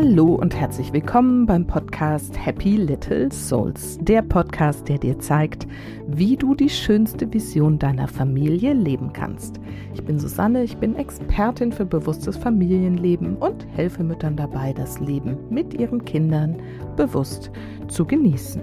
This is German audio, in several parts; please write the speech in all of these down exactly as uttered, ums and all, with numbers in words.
Hallo und herzlich willkommen beim Podcast Happy Little Souls, der Podcast, der dir zeigt, wie du die schönste Vision deiner Familie leben kannst. Ich bin Susanne, ich bin Expertin für bewusstes Familienleben und helfe Müttern dabei, das Leben mit ihren Kindern bewusst zu genießen.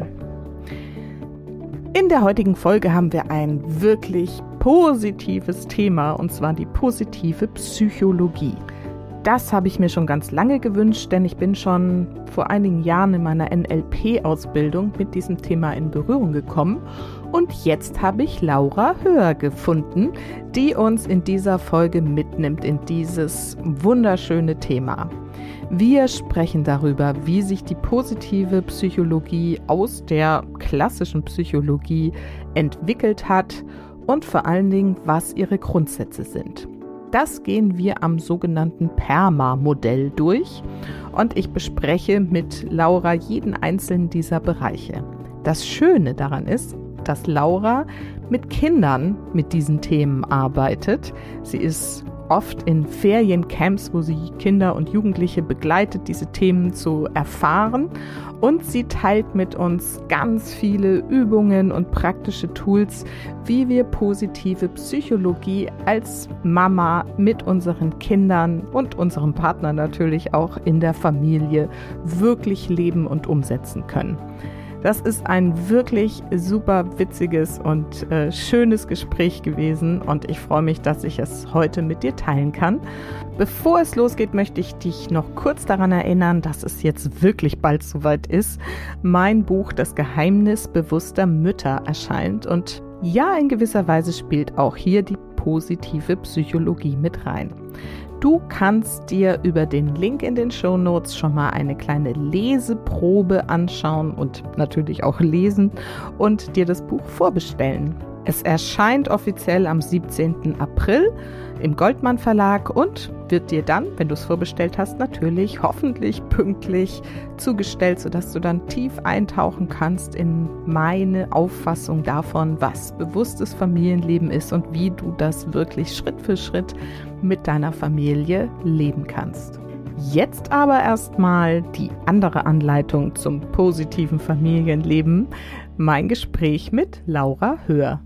In der heutigen Folge haben wir ein wirklich positives Thema, und zwar die positive Psychologie. Das habe ich mir schon ganz lange gewünscht, denn ich bin schon vor einigen Jahren in meiner N L P-Ausbildung mit diesem Thema in Berührung gekommen. Und jetzt habe ich Laura Höhr gefunden, die uns in dieser Folge mitnimmt in dieses wunderschöne Thema. Wir sprechen darüber, wie sich die positive Psychologie aus der klassischen Psychologie entwickelt hat und vor allen Dingen, was ihre Grundsätze sind. Das gehen wir am sogenannten PERMA-Modell durch und ich bespreche mit Laura jeden einzelnen dieser Bereiche. Das Schöne daran ist, dass Laura mit Kindern mit diesen Themen arbeitet. Sie ist oft in Feriencamps, wo sie Kinder und Jugendliche begleitet, diese Themen zu erfahren. Und sie teilt mit uns ganz viele Übungen und praktische Tools, wie wir positive Psychologie als Mama mit unseren Kindern und unserem Partner natürlich auch in der Familie wirklich leben und umsetzen können. Das ist ein wirklich super witziges und äh, schönes Gespräch gewesen und ich freue mich, dass ich es heute mit dir teilen kann. Bevor es losgeht, möchte ich dich noch kurz daran erinnern, dass es jetzt wirklich bald soweit ist. Mein Buch Das Geheimnis bewusster Mütter erscheint und ja, in gewisser Weise spielt auch hier die positive Psychologie mit rein. Du kannst dir über den Link in den Shownotes schon mal eine kleine Leseprobe anschauen und natürlich auch lesen und dir das Buch vorbestellen. Es erscheint offiziell am siebzehnten April im Goldmann Verlag und wird dir dann, wenn du es vorbestellt hast, natürlich hoffentlich pünktlich zugestellt, sodass du dann tief eintauchen kannst in meine Auffassung davon, was bewusstes Familienleben ist und wie du das wirklich Schritt für Schritt mit deiner Familie leben kannst. Jetzt aber erstmal die andere Anleitung zum positiven Familienleben, mein Gespräch mit Laura Höhr.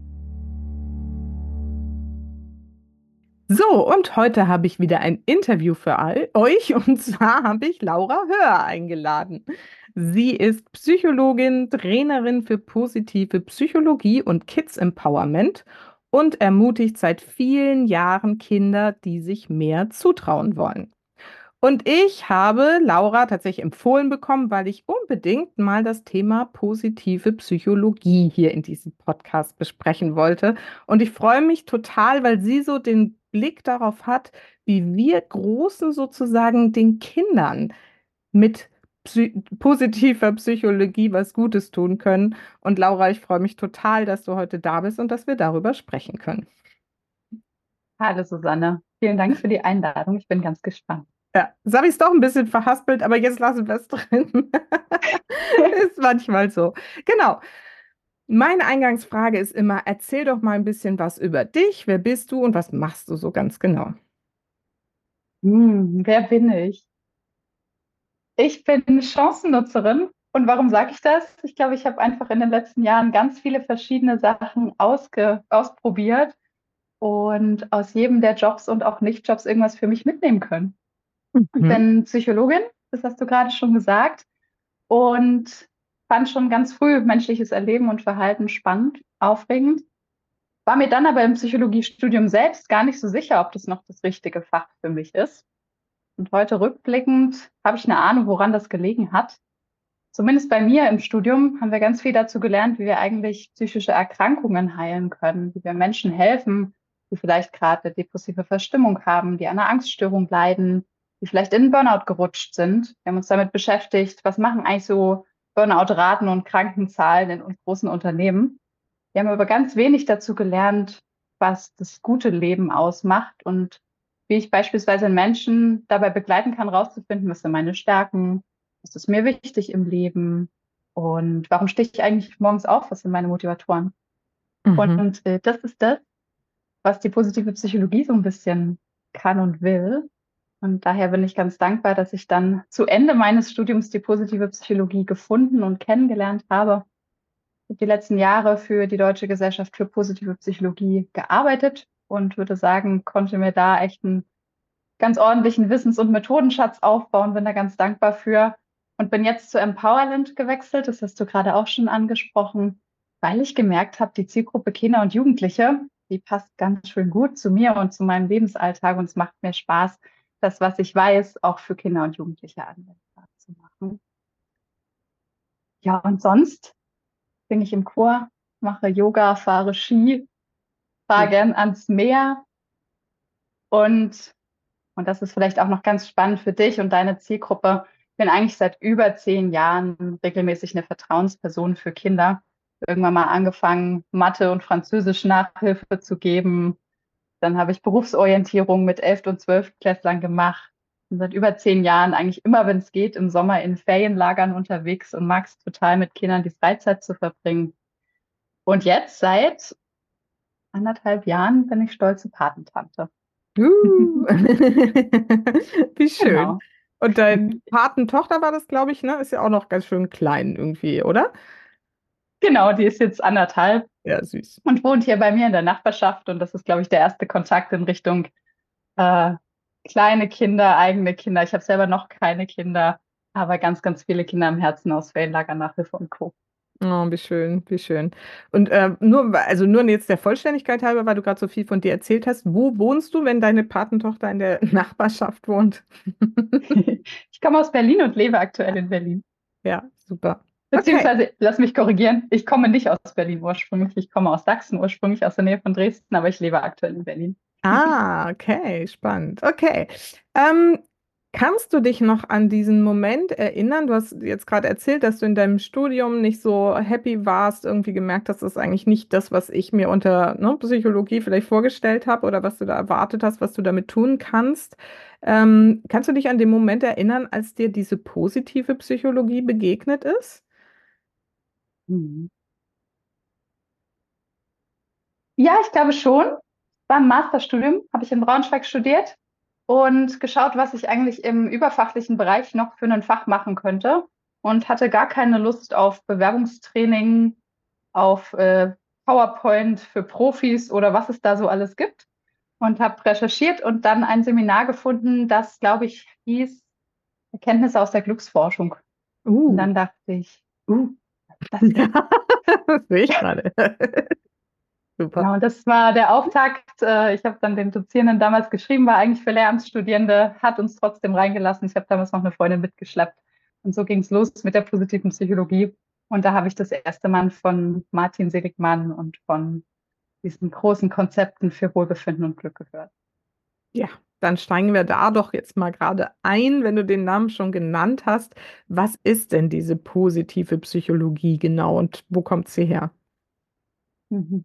So, und heute habe ich wieder ein Interview für all euch und zwar habe ich Laura Höhr eingeladen. Sie ist Psychologin, Trainerin für positive Psychologie und Kids Empowerment und ermutigt seit vielen Jahren Kinder, die sich mehr zutrauen wollen. Und ich habe Laura tatsächlich empfohlen bekommen, weil ich unbedingt mal das Thema positive Psychologie hier in diesem Podcast besprechen wollte. Und ich freue mich total, weil sie so den Blick darauf hat, wie wir Großen sozusagen den Kindern mit Psy- positiver Psychologie was Gutes tun können. Und Laura, ich freue mich total, dass du heute da bist und dass wir darüber sprechen können. Hallo Susanne, vielen Dank für die Einladung. Ich bin ganz gespannt. Ja, das habe ich es doch ein bisschen verhaspelt, aber jetzt lassen wir es drin. Ist manchmal so. Genau. Meine Eingangsfrage ist immer, erzähl doch mal ein bisschen was über dich. Wer bist du und was machst du so ganz genau? Hm, wer bin ich? Ich bin Chancennutzerin. Und warum sage ich das? Ich glaube, ich habe einfach in den letzten Jahren ganz viele verschiedene Sachen ausge ausprobiert und aus jedem der Jobs und auch Nicht-Jobs irgendwas für mich mitnehmen können. Ich Mhm. bin Psychologin, das hast du gerade schon gesagt, und fand schon ganz früh menschliches Erleben und Verhalten spannend, aufregend. War mir dann aber im Psychologiestudium selbst gar nicht so sicher, ob das noch das richtige Fach für mich ist. Und heute rückblickend habe ich eine Ahnung, woran das gelegen hat. Zumindest bei mir im Studium haben wir ganz viel dazu gelernt, wie wir eigentlich psychische Erkrankungen heilen können, wie wir Menschen helfen, die vielleicht gerade eine depressive Verstimmung haben, die an einer Angststörung leiden, die vielleicht in einen Burnout gerutscht sind. Wir haben uns damit beschäftigt, was machen eigentlich so Burnout-Raten und Krankenzahlen in uns großen Unternehmen. Wir haben aber ganz wenig dazu gelernt, was das gute Leben ausmacht und wie ich beispielsweise einen Menschen dabei begleiten kann, rauszufinden, was sind meine Stärken, was ist mir wichtig im Leben und warum stehe ich eigentlich morgens auf, was sind meine Motivatoren. Mhm. Und äh, das ist das, was die positive Psychologie so ein bisschen kann und will. Und daher bin ich ganz dankbar, dass ich dann zu Ende meines Studiums die positive Psychologie gefunden und kennengelernt habe. Ich habe die letzten Jahre für die Deutsche Gesellschaft für positive Psychologie gearbeitet und würde sagen, konnte mir da echt einen ganz ordentlichen Wissens- und Methodenschatz aufbauen, bin da ganz dankbar für und bin jetzt zu Empowerland gewechselt, das hast du gerade auch schon angesprochen, weil ich gemerkt habe, die Zielgruppe Kinder und Jugendliche, die passt ganz schön gut zu mir und zu meinem Lebensalltag und es macht mir Spaß, das, was ich weiß, auch für Kinder und Jugendliche anwendbar zu machen. Ja, und sonst bin ich im Chor, mache Yoga, fahre Ski, fahre gern ans Meer und Und das ist vielleicht auch noch ganz spannend für dich und deine Zielgruppe. Ich bin eigentlich seit über zehn Jahren regelmäßig eine Vertrauensperson für Kinder. Irgendwann mal angefangen, Mathe und Französisch Nachhilfe zu geben. Dann habe ich Berufsorientierung mit elf und zwölf Klässlern gemacht. Und seit über zehn Jahren eigentlich immer, wenn es geht, im Sommer in Ferienlagern unterwegs und mag es total mit Kindern die Freizeit zu verbringen. Und jetzt seit anderthalb Jahren bin ich stolze Patentante. Uh. Wie schön. Genau. Und deine Patentochter war das, glaube ich, ne? Ist ja auch noch ganz schön klein irgendwie, oder? Genau, die ist jetzt anderthalb Ja, süß. und wohnt hier bei mir in der Nachbarschaft. Und das ist, glaube ich, der erste Kontakt in Richtung äh, kleine Kinder, eigene Kinder. Ich habe selber noch keine Kinder, aber ganz, ganz viele Kinder im Herzen aus Ferienlager, Nachhilfe und Co. Oh, wie schön, wie schön. Und äh, nur, also nur jetzt der Vollständigkeit halber, weil du gerade so viel von dir erzählt hast, wo wohnst du, wenn deine Patentochter in der Nachbarschaft wohnt? Ich komme aus Berlin und lebe aktuell in Berlin. Ja, super. Okay. Beziehungsweise, lass mich korrigieren, ich komme nicht aus Berlin ursprünglich. Ich komme aus Sachsen ursprünglich, aus der Nähe von Dresden, aber ich lebe aktuell in Berlin. Ah, okay, spannend. Okay. Ähm, kannst du dich noch an diesen Moment erinnern? Du hast jetzt gerade erzählt, dass du in deinem Studium nicht so happy warst, irgendwie gemerkt hast, das ist eigentlich nicht das, was ich mir unter, ne, Psychologie vielleicht vorgestellt habe oder was du da erwartet hast, was du damit tun kannst. Ähm, kannst du dich an den Moment erinnern, als dir diese positive Psychologie begegnet ist? Mhm. Ja, ich glaube schon. War ein Masterstudium, habe ich in Braunschweig studiert und geschaut, was ich eigentlich im überfachlichen Bereich noch für ein Fach machen könnte und hatte gar keine Lust auf Bewerbungstraining, auf äh, PowerPoint für Profis oder was es da so alles gibt und habe recherchiert und dann ein Seminar gefunden, das, glaube ich, hieß Erkenntnisse aus der Glücksforschung. Und Uh, dann dachte ich, uh, was ist das ja, denn? das sehe ich gerade. Super. Genau, und das war der Auftakt. Äh, Ich habe dann den Dozierenden damals geschrieben, war eigentlich für Lehramtsstudierende, hat uns trotzdem reingelassen. Ich habe damals noch eine Freundin mitgeschleppt. Und so ging es los mit der positiven Psychologie. Und da habe ich das erste Mal von Martin Seligmann und von diesen großen Konzepten für Wohlbefinden und Glück gehört. Ja, dann steigen wir da doch jetzt mal gerade ein, wenn du den Namen schon genannt hast. Was ist denn diese positive Psychologie genau und wo kommt sie her? Mhm.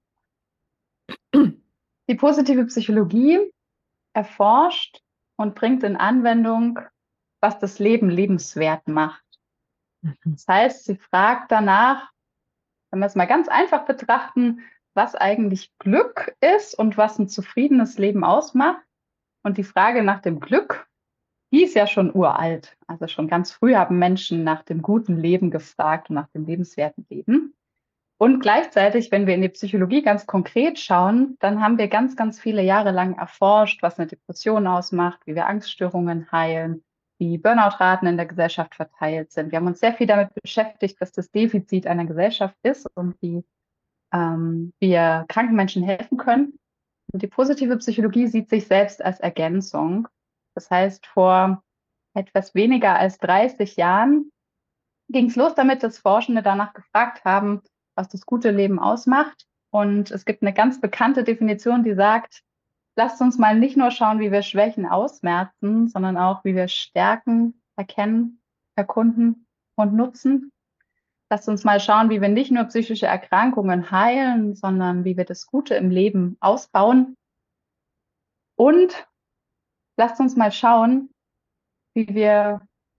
Die positive Psychologie erforscht und bringt in Anwendung, was das Leben lebenswert macht. Mhm. Das heißt, sie fragt danach, wenn wir es mal ganz einfach betrachten, was eigentlich Glück ist und was ein zufriedenes Leben ausmacht. Und die Frage nach dem Glück, die ist ja schon uralt. Also schon ganz früh haben Menschen nach dem guten Leben gefragt und nach dem lebenswerten Leben. Und gleichzeitig, wenn wir in die Psychologie ganz konkret schauen, dann haben wir ganz, ganz viele Jahre lang erforscht, was eine Depression ausmacht, wie wir Angststörungen heilen, wie Burnout-Raten in der Gesellschaft verteilt sind. Wir haben uns sehr viel damit beschäftigt, was das Defizit einer Gesellschaft ist und wie ähm, wir kranken Menschen helfen können. Und die positive Psychologie sieht sich selbst als Ergänzung. Das heißt, vor etwas weniger als dreißig Jahren ging es los damit, dass Forschende danach gefragt haben, was das gute Leben ausmacht. Und es gibt eine ganz bekannte Definition, die sagt, lasst uns mal nicht nur schauen, wie wir Schwächen ausmerzen, sondern auch, wie wir Stärken erkennen, erkunden und nutzen. Lasst uns mal schauen, wie wir nicht nur psychische Erkrankungen heilen, sondern wie wir das Gute im Leben ausbauen. Und lasst uns mal schauen, wie wir,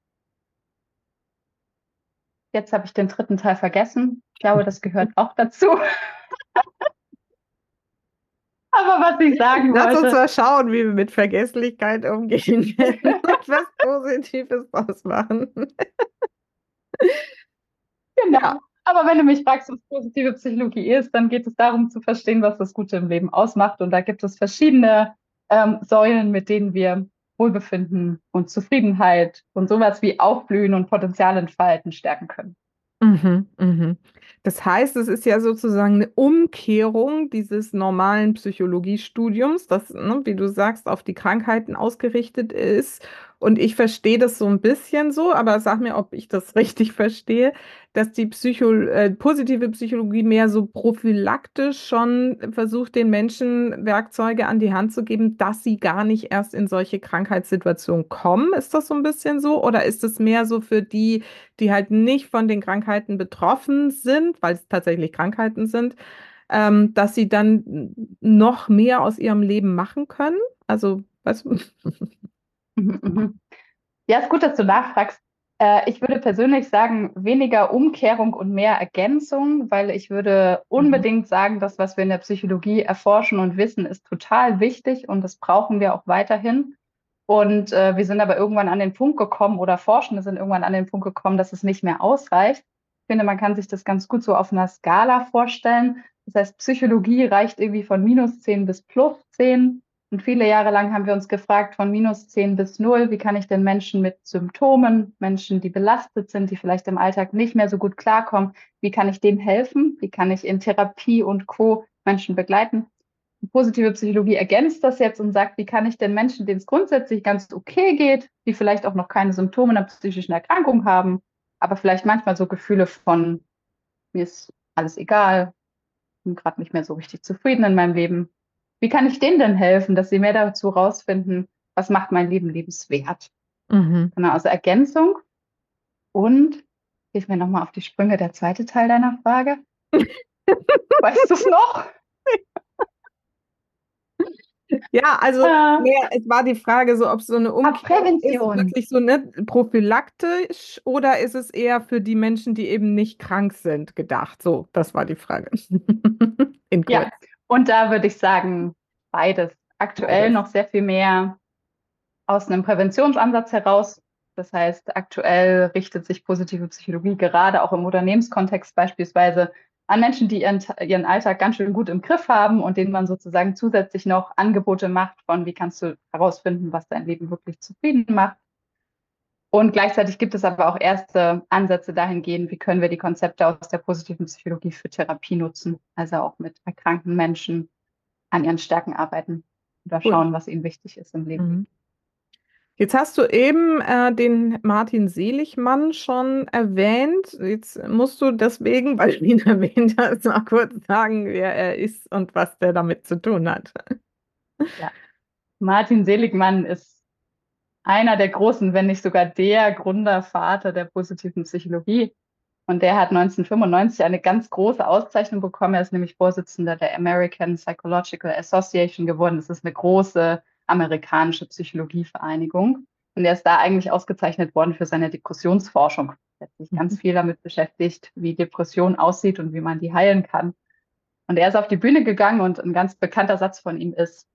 jetzt habe ich den dritten Teil vergessen, ich glaube, das gehört auch dazu, aber was ich sagen Lass uns wollte. mal schauen, wie wir mit Vergesslichkeit umgehen können und was Positives draus machen. Ja. Genau. Aber wenn du mich fragst, was positive Psychologie ist, dann geht es darum zu verstehen, was das Gute im Leben ausmacht. Und da gibt es verschiedene ähm, Säulen, mit denen wir Wohlbefinden und Zufriedenheit und sowas wie Aufblühen und Potenzial entfalten stärken können. Mhm, mhm. Das heißt, es ist ja sozusagen eine Umkehrung dieses normalen Psychologiestudiums, das, ne, wie du sagst, auf die Krankheiten ausgerichtet ist. Und ich verstehe das so ein bisschen so, aber sag mir, ob ich das richtig verstehe, dass die Psycho äh, positive Psychologie mehr so prophylaktisch schon versucht, den Menschen Werkzeuge an die Hand zu geben, dass sie gar nicht erst in solche Krankheitssituationen kommen. Ist das so ein bisschen so? Oder ist es mehr so für die, die halt nicht von den Krankheiten betroffen sind, weil es tatsächlich Krankheiten sind, ähm, dass sie dann noch mehr aus ihrem Leben machen können? Also, weißt du? Mhm, mhm. Ja, ist gut, dass du nachfragst. Äh, ich würde persönlich sagen, weniger Umkehrung und mehr Ergänzung, weil ich würde Mhm. unbedingt sagen, das, was wir in der Psychologie erforschen und wissen, ist total wichtig und das brauchen wir auch weiterhin. Und äh, wir sind aber irgendwann an den Punkt gekommen oder Forschende sind irgendwann an den Punkt gekommen, dass es nicht mehr ausreicht. Ich finde, man kann sich das ganz gut so auf einer Skala vorstellen. Das heißt, Psychologie reicht irgendwie von minus zehn bis plus zehn. Und viele Jahre lang haben wir uns gefragt, von minus zehn bis null, wie kann ich denn Menschen mit Symptomen, Menschen, die belastet sind, die vielleicht im Alltag nicht mehr so gut klarkommen, wie kann ich denen helfen? Wie kann ich in Therapie und Co. Menschen begleiten? Die positive Psychologie ergänzt das jetzt und sagt, wie kann ich denn Menschen, denen es grundsätzlich ganz okay geht, die vielleicht auch noch keine Symptome einer psychischen Erkrankung haben, aber vielleicht manchmal so Gefühle von, mir ist alles egal, bin gerade nicht mehr so richtig zufrieden in meinem Leben. Wie kann ich denen denn helfen, dass sie mehr dazu rausfinden, was macht mein Leben lebenswert? Mhm. Genau, also Ergänzung und hilf mir nochmal auf die Sprünge der zweite Teil deiner Frage. Weißt du es noch? Ja, also Äh, mehr, es war die Frage so, ob es so eine ah, Umkehrung ist, Prävention. wirklich so ne, prophylaktisch oder ist es eher für die Menschen, die eben nicht krank sind, gedacht? So, das war die Frage. In kurz. Ja, und da würde ich sagen, beides. Aktuell Beides. noch sehr viel mehr aus einem Präventionsansatz heraus. Das heißt, aktuell richtet sich positive Psychologie gerade auch im Unternehmenskontext beispielsweise an Menschen, die ihren, ihren Alltag ganz schön gut im Griff haben und denen man sozusagen zusätzlich noch Angebote macht von, wie kannst du herausfinden, was dein Leben wirklich zufrieden macht. Und gleichzeitig gibt es aber auch erste Ansätze dahingehend, wie können wir die Konzepte aus der positiven Psychologie für Therapie nutzen, also auch mit erkrankten Menschen an ihren Stärken arbeiten oder Cool. schauen, was ihnen wichtig ist im Leben. Mhm. Jetzt hast du eben äh, den Martin Seligmann schon erwähnt. Jetzt musst du deswegen, weil du ihn erwähnt hast, mal kurz sagen, wer er ist und was der damit zu tun hat. Ja. Martin Seligmann ist einer der großen, wenn nicht sogar der Gründervater der positiven Psychologie. Und der hat neunzehnhundertfünfundneunzig eine ganz große Auszeichnung bekommen. Er ist nämlich Vorsitzender der American Psychological Association geworden. Das ist eine große amerikanische Psychologievereinigung. Und er ist da eigentlich ausgezeichnet worden für seine Depressionsforschung. Er hat sich ganz Mhm. viel damit beschäftigt, wie Depression aussieht und wie man die heilen kann. Und er ist auf die Bühne gegangen und ein ganz bekannter Satz von ihm ist: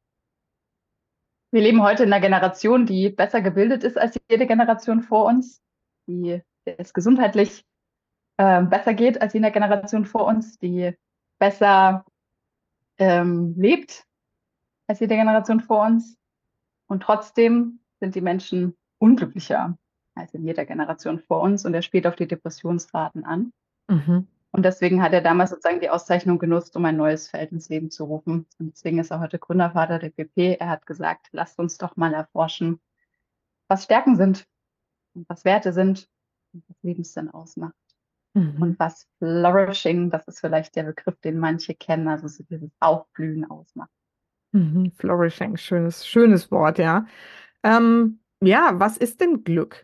Wir leben heute in einer Generation, die besser gebildet ist als jede Generation vor uns, die es gesundheitlich äh, besser geht als jede Generation vor uns, die besser ähm, lebt als jede Generation vor uns. Und trotzdem sind die Menschen unglücklicher als in jeder Generation vor uns. Und er spielt auf die Depressionsraten an. Mhm. Und deswegen hat er damals sozusagen die Auszeichnung genutzt, um ein neues Feld ins Leben zu rufen. Und deswegen ist er heute Gründervater der P P. Er hat gesagt, lasst uns doch mal erforschen, was Stärken sind und was Werte sind und was Lebenssinn ausmacht. Mhm. Und was Flourishing, das ist vielleicht der Begriff, den manche kennen, also so dieses Aufblühen ausmacht. Mhm. Flourishing, schönes, schönes Wort, ja. Ähm, ja, was ist denn Glück?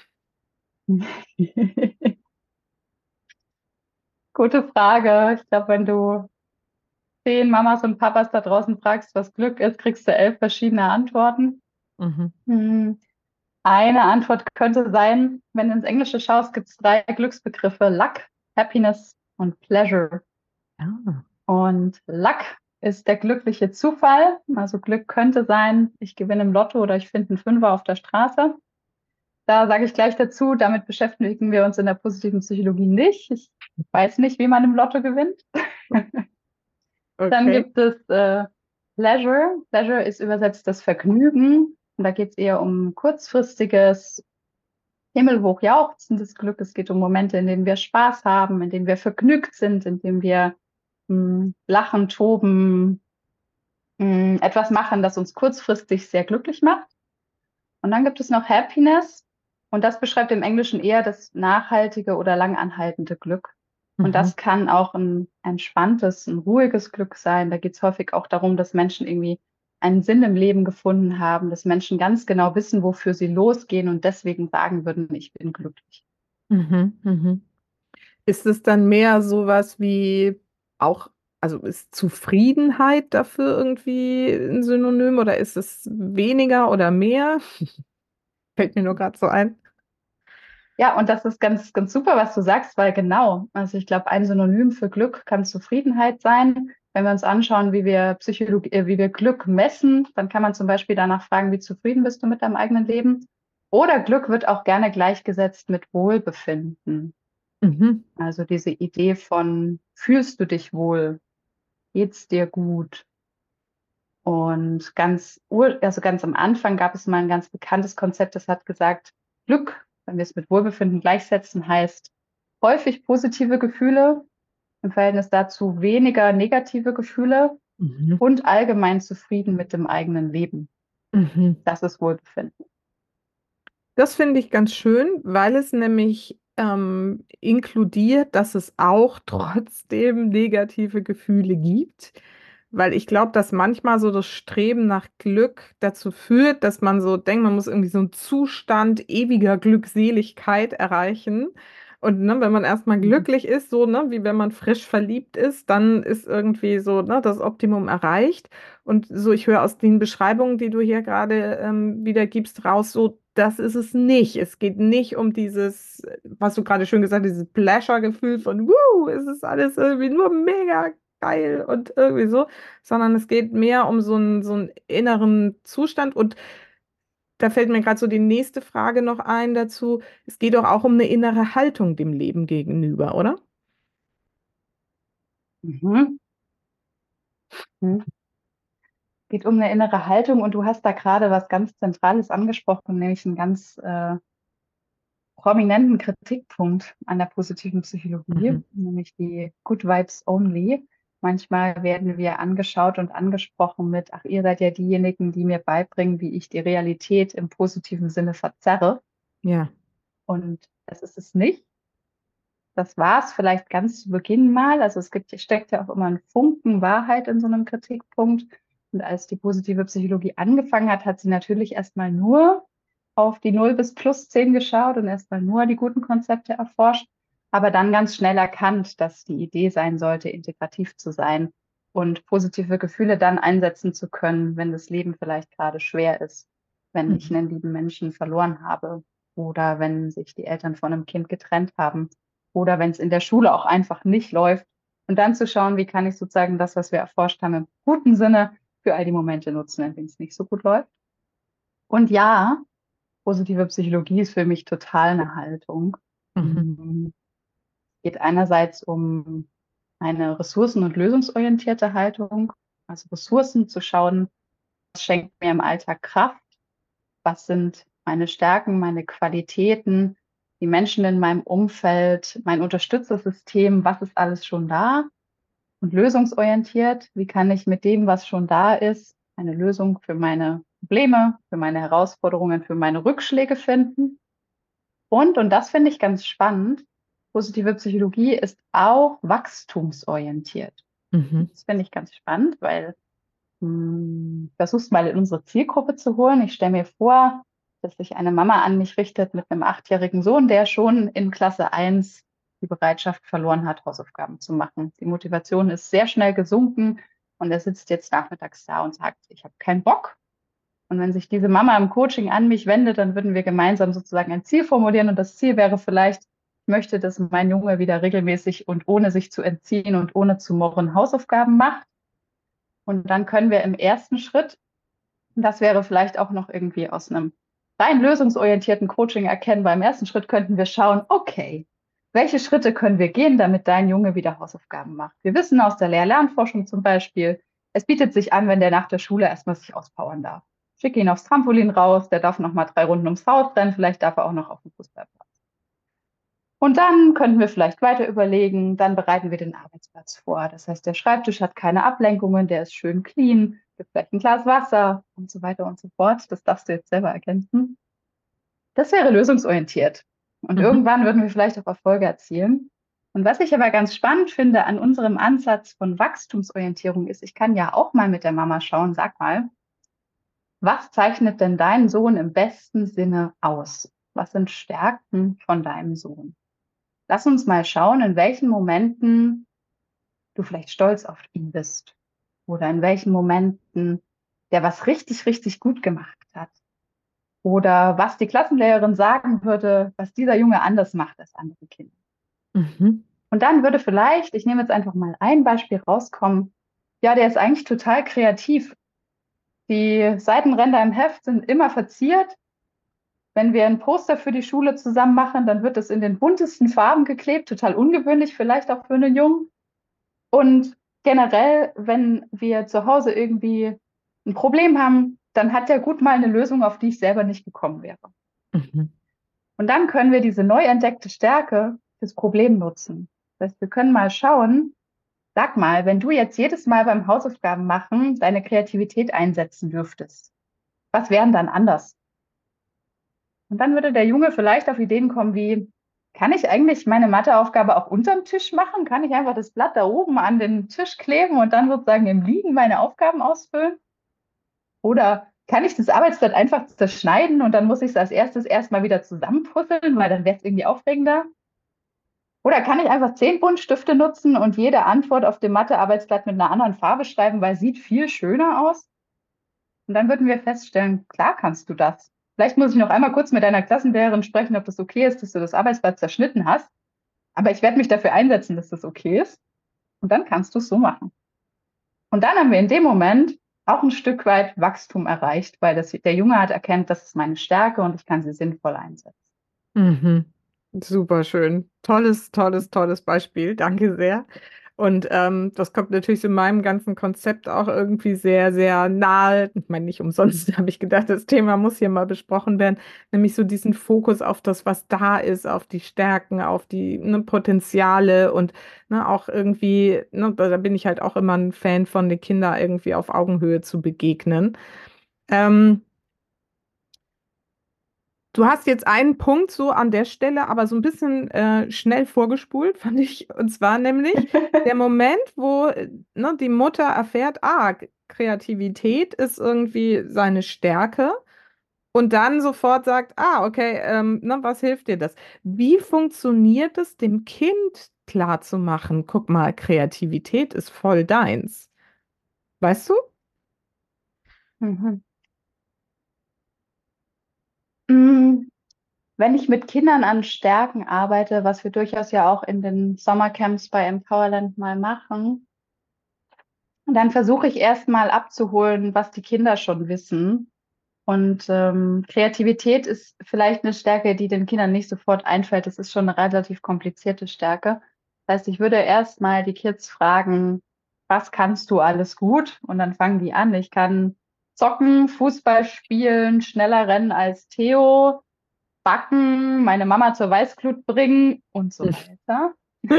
Gute Frage. Ich glaube, wenn du zehn Mamas und Papas da draußen fragst, was Glück ist, kriegst du elf verschiedene Antworten. Mhm. Hm. Eine Antwort könnte sein, wenn du ins Englische schaust, gibt es drei Glücksbegriffe: Luck, Happiness und Pleasure. Ja. Und Luck ist der glückliche Zufall. Also Glück könnte sein, ich gewinne im Lotto oder ich finde einen Fünfer auf der Straße. Da sage ich gleich dazu, damit beschäftigen wir uns in der positiven Psychologie nicht. Ich weiß nicht, wie man im Lotto gewinnt. Dann Okay. gibt es äh, Pleasure. Pleasure ist übersetzt das Vergnügen. Und da geht es eher um kurzfristiges, himmelhoch jauchzendes Glück. Es geht um Momente, in denen wir Spaß haben, in denen wir vergnügt sind, in denen wir mh, lachen, toben, mh, etwas machen, das uns kurzfristig sehr glücklich macht. Und dann gibt es noch Happiness. Und das beschreibt im Englischen eher das nachhaltige oder langanhaltende Glück. Und Mhm. das kann auch ein entspanntes, ein ruhiges Glück sein. Da geht es häufig auch darum, dass Menschen irgendwie einen Sinn im Leben gefunden haben, dass Menschen ganz genau wissen, wofür sie losgehen und deswegen sagen würden, ich bin glücklich. Mhm. Mhm. Ist es dann mehr sowas wie auch, also ist Zufriedenheit dafür irgendwie ein Synonym oder ist es weniger oder mehr? Fällt mir nur gerade so ein. Ja, und das ist ganz, ganz super, was du sagst, weil genau, also ich glaube, ein Synonym für Glück kann Zufriedenheit sein. Wenn wir uns anschauen, wie wir Psychologie, äh, wie wir Glück messen, dann kann man zum Beispiel danach fragen, wie zufrieden bist du mit deinem eigenen Leben? Oder Glück wird auch gerne gleichgesetzt mit Wohlbefinden. Mhm. Also diese Idee von, fühlst du dich wohl? Geht's dir gut? Und ganz, ur- also ganz am Anfang gab es mal ein ganz bekanntes Konzept, das hat gesagt, Glück, wenn wir es mit Wohlbefinden gleichsetzen, heißt häufig positive Gefühle, im Verhältnis dazu weniger negative Gefühle Mhm. und allgemein zufrieden mit dem eigenen Leben. Mhm. Das ist Wohlbefinden. Das finde ich ganz schön, weil es nämlich ähm, inkludiert, dass es auch trotzdem negative Gefühle gibt. Weil ich glaube, dass manchmal so das Streben nach Glück dazu führt, dass man so denkt, man muss irgendwie so einen Zustand ewiger Glückseligkeit erreichen. Und ne, wenn man erstmal Mhm. glücklich ist, so ne, wie wenn man frisch verliebt ist, dann ist irgendwie so ne, das Optimum erreicht. Und so, ich höre aus den Beschreibungen, die du hier gerade ähm, wiedergibst, raus, so, das ist es nicht. Es geht nicht um dieses, was du gerade schön gesagt hast, dieses Pleasure-Gefühl von, wuh, es ist alles irgendwie nur mega geil und irgendwie so, sondern es geht mehr um so einen, so einen inneren Zustand. Und da fällt mir gerade so die nächste Frage noch ein dazu. Es geht doch auch um eine innere Haltung dem Leben gegenüber, oder? Mhm. Mhm. Geht um eine innere Haltung und du hast da gerade was ganz Zentrales angesprochen, nämlich einen ganz äh, prominenten Kritikpunkt an der positiven Psychologie, Mhm. nämlich die Good Vibes Only. Manchmal werden wir angeschaut und angesprochen mit, ach, ihr seid ja diejenigen, die mir beibringen, wie ich die Realität im positiven Sinne verzerre. Ja. Und das ist es nicht. Das war es vielleicht ganz zu Beginn mal. Also es gibt, steckt ja auch immer ein Funken Wahrheit in so einem Kritikpunkt. Und als die positive Psychologie angefangen hat, hat sie natürlich erstmal nur auf die null bis plus zehn geschaut und erstmal nur die guten Konzepte erforscht, aber dann ganz schnell erkannt, dass die Idee sein sollte, integrativ zu sein und positive Gefühle dann einsetzen zu können, wenn das Leben vielleicht gerade schwer ist, wenn ich Mhm. einen lieben Menschen verloren habe oder wenn sich die Eltern von einem Kind getrennt haben oder wenn es in der Schule auch einfach nicht läuft. Und dann zu schauen, wie kann ich sozusagen das, was wir erforscht haben, im guten Sinne für all die Momente nutzen, in denen es nicht so gut läuft. Und ja, positive Psychologie ist für mich total eine Haltung. Mhm. Mhm. Geht einerseits um eine ressourcen- und lösungsorientierte Haltung, also Ressourcen zu schauen, was schenkt mir im Alltag Kraft, was sind meine Stärken, meine Qualitäten, die Menschen in meinem Umfeld, mein Unterstützersystem, was ist alles schon da? Und lösungsorientiert, wie kann ich mit dem, was schon da ist, eine Lösung für meine Probleme, für meine Herausforderungen, für meine Rückschläge finden? Und, und das finde ich ganz spannend, positive Psychologie ist auch wachstumsorientiert. Mhm. Das finde ich ganz spannend, weil hm, ich versuche es mal in unsere Zielgruppe zu holen. Ich stelle mir vor, dass sich eine Mama an mich richtet mit einem achtjährigen Sohn, der schon in Klasse eins die Bereitschaft verloren hat, Hausaufgaben zu machen. Die Motivation ist sehr schnell gesunken und er sitzt jetzt nachmittags da und sagt, ich habe keinen Bock. Und wenn sich diese Mama im Coaching an mich wendet, dann würden wir gemeinsam sozusagen ein Ziel formulieren. Und das Ziel wäre vielleicht, ich möchte, dass mein Junge wieder regelmäßig und ohne sich zu entziehen und ohne zu murren Hausaufgaben macht. Und dann können wir im ersten Schritt, und das wäre vielleicht auch noch irgendwie aus einem rein lösungsorientierten Coaching erkennbar, im ersten Schritt könnten wir schauen, okay, welche Schritte können wir gehen, damit dein Junge wieder Hausaufgaben macht? Wir wissen aus der Lehr-Lernforschung zum Beispiel, es bietet sich an, wenn der nach der Schule erstmal sich auspowern darf. Schicke ihn aufs Trampolin raus, der darf noch mal drei Runden ums Haus rennen, vielleicht darf er auch noch auf den Fußballplatz. Und dann könnten wir vielleicht weiter überlegen, dann bereiten wir den Arbeitsplatz vor. Das heißt, der Schreibtisch hat keine Ablenkungen, der ist schön clean, gibt vielleicht ein Glas Wasser und so weiter und so fort. Das darfst du jetzt selber ergänzen. Das wäre lösungsorientiert. Und Mhm. irgendwann würden wir vielleicht auch Erfolge erzielen. Und was ich aber ganz spannend finde an unserem Ansatz von Wachstumsorientierung ist, ich kann ja auch mal mit der Mama schauen, sag mal, was zeichnet denn deinen Sohn im besten Sinne aus? Was sind Stärken von deinem Sohn? Lass uns mal schauen, in welchen Momenten du vielleicht stolz auf ihn bist oder in welchen Momenten der was richtig, richtig gut gemacht hat oder was die Klassenlehrerin sagen würde, was dieser Junge anders macht als andere Kinder. Mhm. Und dann würde vielleicht, ich nehme jetzt einfach mal ein Beispiel rauskommen, ja, der ist eigentlich total kreativ. Die Seitenränder im Heft sind immer verziert. Wenn wir ein Poster für die Schule zusammen machen, dann wird es in den buntesten Farben geklebt, total ungewöhnlich, vielleicht auch für einen Jungen. Und generell, wenn wir zu Hause irgendwie ein Problem haben, dann hat der gut mal eine Lösung, auf die ich selber nicht gekommen wäre. Mhm. Und dann können wir diese neu entdeckte Stärke fürs Problem nutzen. Das heißt, wir können mal schauen, sag mal, wenn du jetzt jedes Mal beim Hausaufgaben machen deine Kreativität einsetzen dürftest, was wären dann anders? Und dann würde der Junge vielleicht auf Ideen kommen wie, kann ich eigentlich meine Matheaufgabe auch unterm Tisch machen? Kann ich einfach das Blatt da oben an den Tisch kleben und dann sozusagen im Liegen meine Aufgaben ausfüllen? Oder kann ich das Arbeitsblatt einfach zerschneiden und dann muss ich es als erstes erstmal wieder zusammenpuzzeln, weil dann wäre es irgendwie aufregender? Oder kann ich einfach zehn Buntstifte nutzen und jede Antwort auf dem Mathearbeitsblatt mit einer anderen Farbe schreiben, weil es sieht viel schöner aus? Und dann würden wir feststellen, klar kannst du das. Vielleicht muss ich noch einmal kurz mit deiner Klassenlehrerin sprechen, ob das okay ist, dass du das Arbeitsblatt zerschnitten hast. Aber ich werde mich dafür einsetzen, dass das okay ist. Und dann kannst du es so machen. Und dann haben wir in dem Moment auch ein Stück weit Wachstum erreicht, weil das, der Junge hat erkannt, das ist meine Stärke und ich kann sie sinnvoll einsetzen. Mhm. Super schön. Tolles, tolles, tolles Beispiel. Danke sehr. Und ähm, das kommt natürlich so in meinem ganzen Konzept auch irgendwie sehr, sehr nahe. Ich meine, nicht umsonst habe ich gedacht, das Thema muss hier mal besprochen werden, nämlich so diesen Fokus auf das, was da ist, auf die Stärken, auf die ne, Potenziale und ne, auch irgendwie, ne, da bin ich halt auch immer ein Fan von, den Kindern irgendwie auf Augenhöhe zu begegnen. Ähm, Du hast jetzt einen Punkt so an der Stelle, aber so ein bisschen äh, schnell vorgespult, fand ich. Und zwar nämlich der Moment, wo äh, ne, die Mutter erfährt, ah, Kreativität ist irgendwie seine Stärke und dann sofort sagt, ah, okay, ähm, ne, was hilft dir das? Wie funktioniert es, dem Kind klarzumachen, guck mal, Kreativität ist voll deins. Weißt du? Mhm. Mm, Wenn ich mit Kindern an Stärken arbeite, was wir durchaus ja auch in den Sommercamps bei Empowerland mal machen, dann versuche ich erstmal abzuholen, was die Kinder schon wissen. Und ähm, Kreativität ist vielleicht eine Stärke, die den Kindern nicht sofort einfällt. Das ist schon eine relativ komplizierte Stärke. Das heißt, ich würde erstmal die Kids fragen, was kannst du alles gut? Und dann fangen die an. Ich kann zocken, Fußball spielen, schneller rennen als Theo, backen, meine Mama zur Weißglut bringen und so weiter.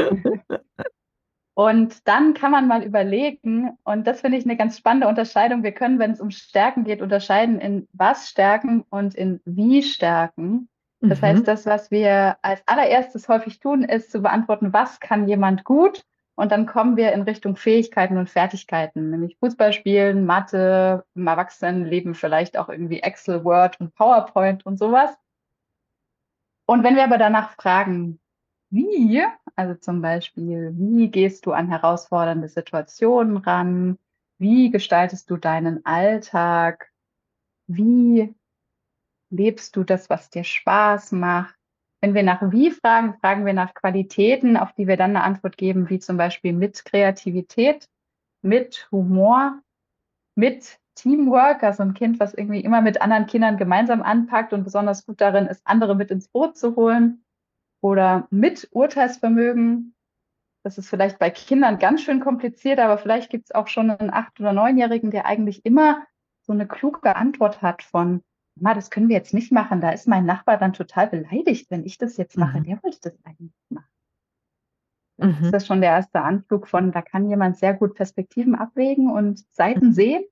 Und dann kann man mal überlegen, und das finde ich eine ganz spannende Unterscheidung. Wir können, wenn es um Stärken geht, unterscheiden in was Stärken und in wie Stärken. Das heißt, Mhm. das, was wir als allererstes häufig tun, ist zu beantworten, was kann jemand gut? Und dann kommen wir in Richtung Fähigkeiten und Fertigkeiten, nämlich Fußball spielen, Mathe, im Erwachsenenleben vielleicht auch irgendwie Excel, Word und PowerPoint und sowas. Und wenn wir aber danach fragen, wie, also zum Beispiel, wie gehst du an herausfordernde Situationen ran? Wie gestaltest du deinen Alltag? Wie lebst du das, was dir Spaß macht? Wenn wir nach wie fragen, fragen wir nach Qualitäten, auf die wir dann eine Antwort geben, wie zum Beispiel mit Kreativität, mit Humor. mit Teamwork, also ein Kind, was irgendwie immer mit anderen Kindern gemeinsam anpackt und besonders gut darin ist, andere mit ins Boot zu holen. Oder mit Urteilsvermögen. Das ist vielleicht bei Kindern ganz schön kompliziert, aber vielleicht gibt es auch schon einen acht- oder neunjährigen, der eigentlich immer so eine kluge Antwort hat von, Ma, das können wir jetzt nicht machen. Da ist mein Nachbar dann total beleidigt, wenn ich das jetzt mache. Mhm. Der wollte das eigentlich machen. Dann ist Mhm. das schon der erste Anflug von, da kann jemand sehr gut Perspektiven abwägen und Seiten sehen.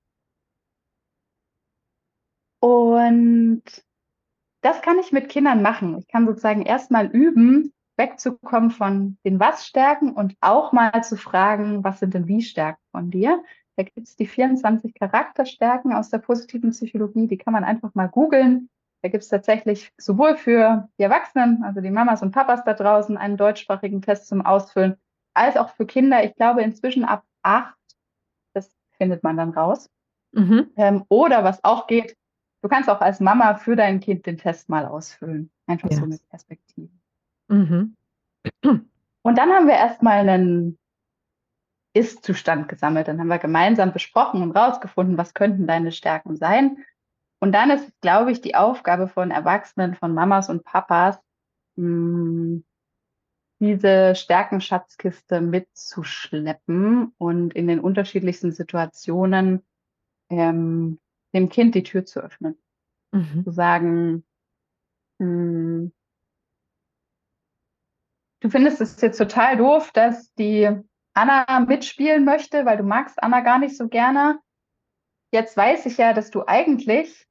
Und das kann ich mit Kindern machen. Ich kann sozusagen erstmal üben, wegzukommen von den Was-Stärken und auch mal zu fragen, was sind denn Wie-Stärken von dir? Da gibt es die vierundzwanzig Charakterstärken aus der positiven Psychologie, die kann man einfach mal googeln. Da gibt es tatsächlich sowohl für die Erwachsenen, also die Mamas und Papas da draußen, einen deutschsprachigen Test zum Ausfüllen, als auch für Kinder. Ich glaube inzwischen ab acht, das findet man dann raus. Mhm. Ähm, oder was auch geht, du kannst auch als Mama für dein Kind den Test mal ausfüllen. Einfach so Ja. mit Perspektive. Mhm. Und dann haben wir erstmal einen Ist-Zustand gesammelt. Dann haben wir gemeinsam besprochen und rausgefunden, was könnten deine Stärken sein. Und dann ist es, glaube ich, die Aufgabe von Erwachsenen, von Mamas und Papas, mh, diese Stärkenschatzkiste mitzuschleppen und in den unterschiedlichsten Situationen ähm, dem Kind die Tür zu öffnen. Mhm. Zu sagen, mh, du findest es jetzt total doof, dass die Anna mitspielen möchte, weil du magst Anna gar nicht so gerne. Jetzt weiß ich ja, dass du eigentlich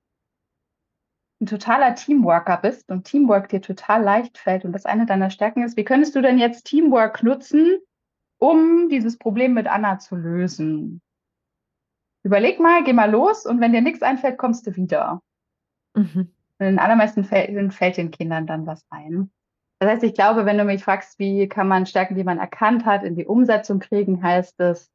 ein totaler Teamworker bist und Teamwork dir total leicht fällt und das eine deiner Stärken ist. Wie könntest du denn jetzt Teamwork nutzen, um dieses Problem mit Anna zu lösen? Überleg mal, geh mal los und wenn dir nichts einfällt, kommst du wieder. Mhm. In den allermeisten Fällen fällt den Kindern dann was ein. Das heißt, ich glaube, wenn du mich fragst, wie kann man Stärken, die man erkannt hat, in die Umsetzung kriegen, heißt es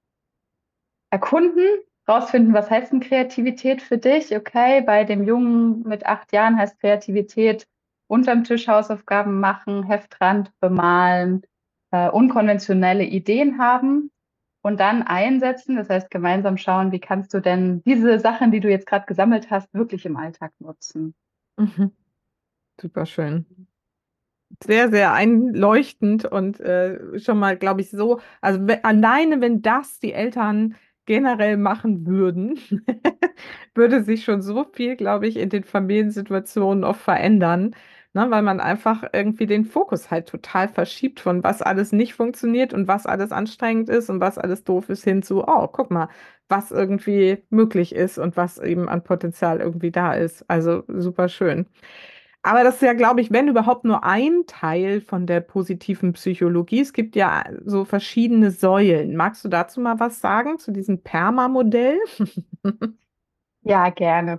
erkunden, rausfinden, was heißt denn Kreativität für dich? Okay, bei dem Jungen mit acht Jahren heißt Kreativität unterm Tisch Hausaufgaben machen, Heftrand bemalen, äh, unkonventionelle Ideen haben und dann einsetzen. Das heißt, gemeinsam schauen, wie kannst du denn diese Sachen, die du jetzt gerade gesammelt hast, wirklich im Alltag nutzen? Mhm. Super schön. Sehr, sehr einleuchtend und äh, schon mal, glaube ich, so, also we- alleine, wenn das die Eltern generell machen würden, würde sich schon so viel, glaube ich, in den Familiensituationen oft verändern, ne, weil man einfach irgendwie den Fokus halt total verschiebt von was alles nicht funktioniert und was alles anstrengend ist und was alles doof ist hin zu, oh, guck mal, was irgendwie möglich ist und was eben an Potenzial irgendwie da ist. Also super schön. Aber das ist ja, glaube ich, wenn überhaupt nur ein Teil von der positiven Psychologie. Es gibt ja so verschiedene Säulen. Magst du dazu mal was sagen, zu diesem PERMA-Modell? Ja, gerne.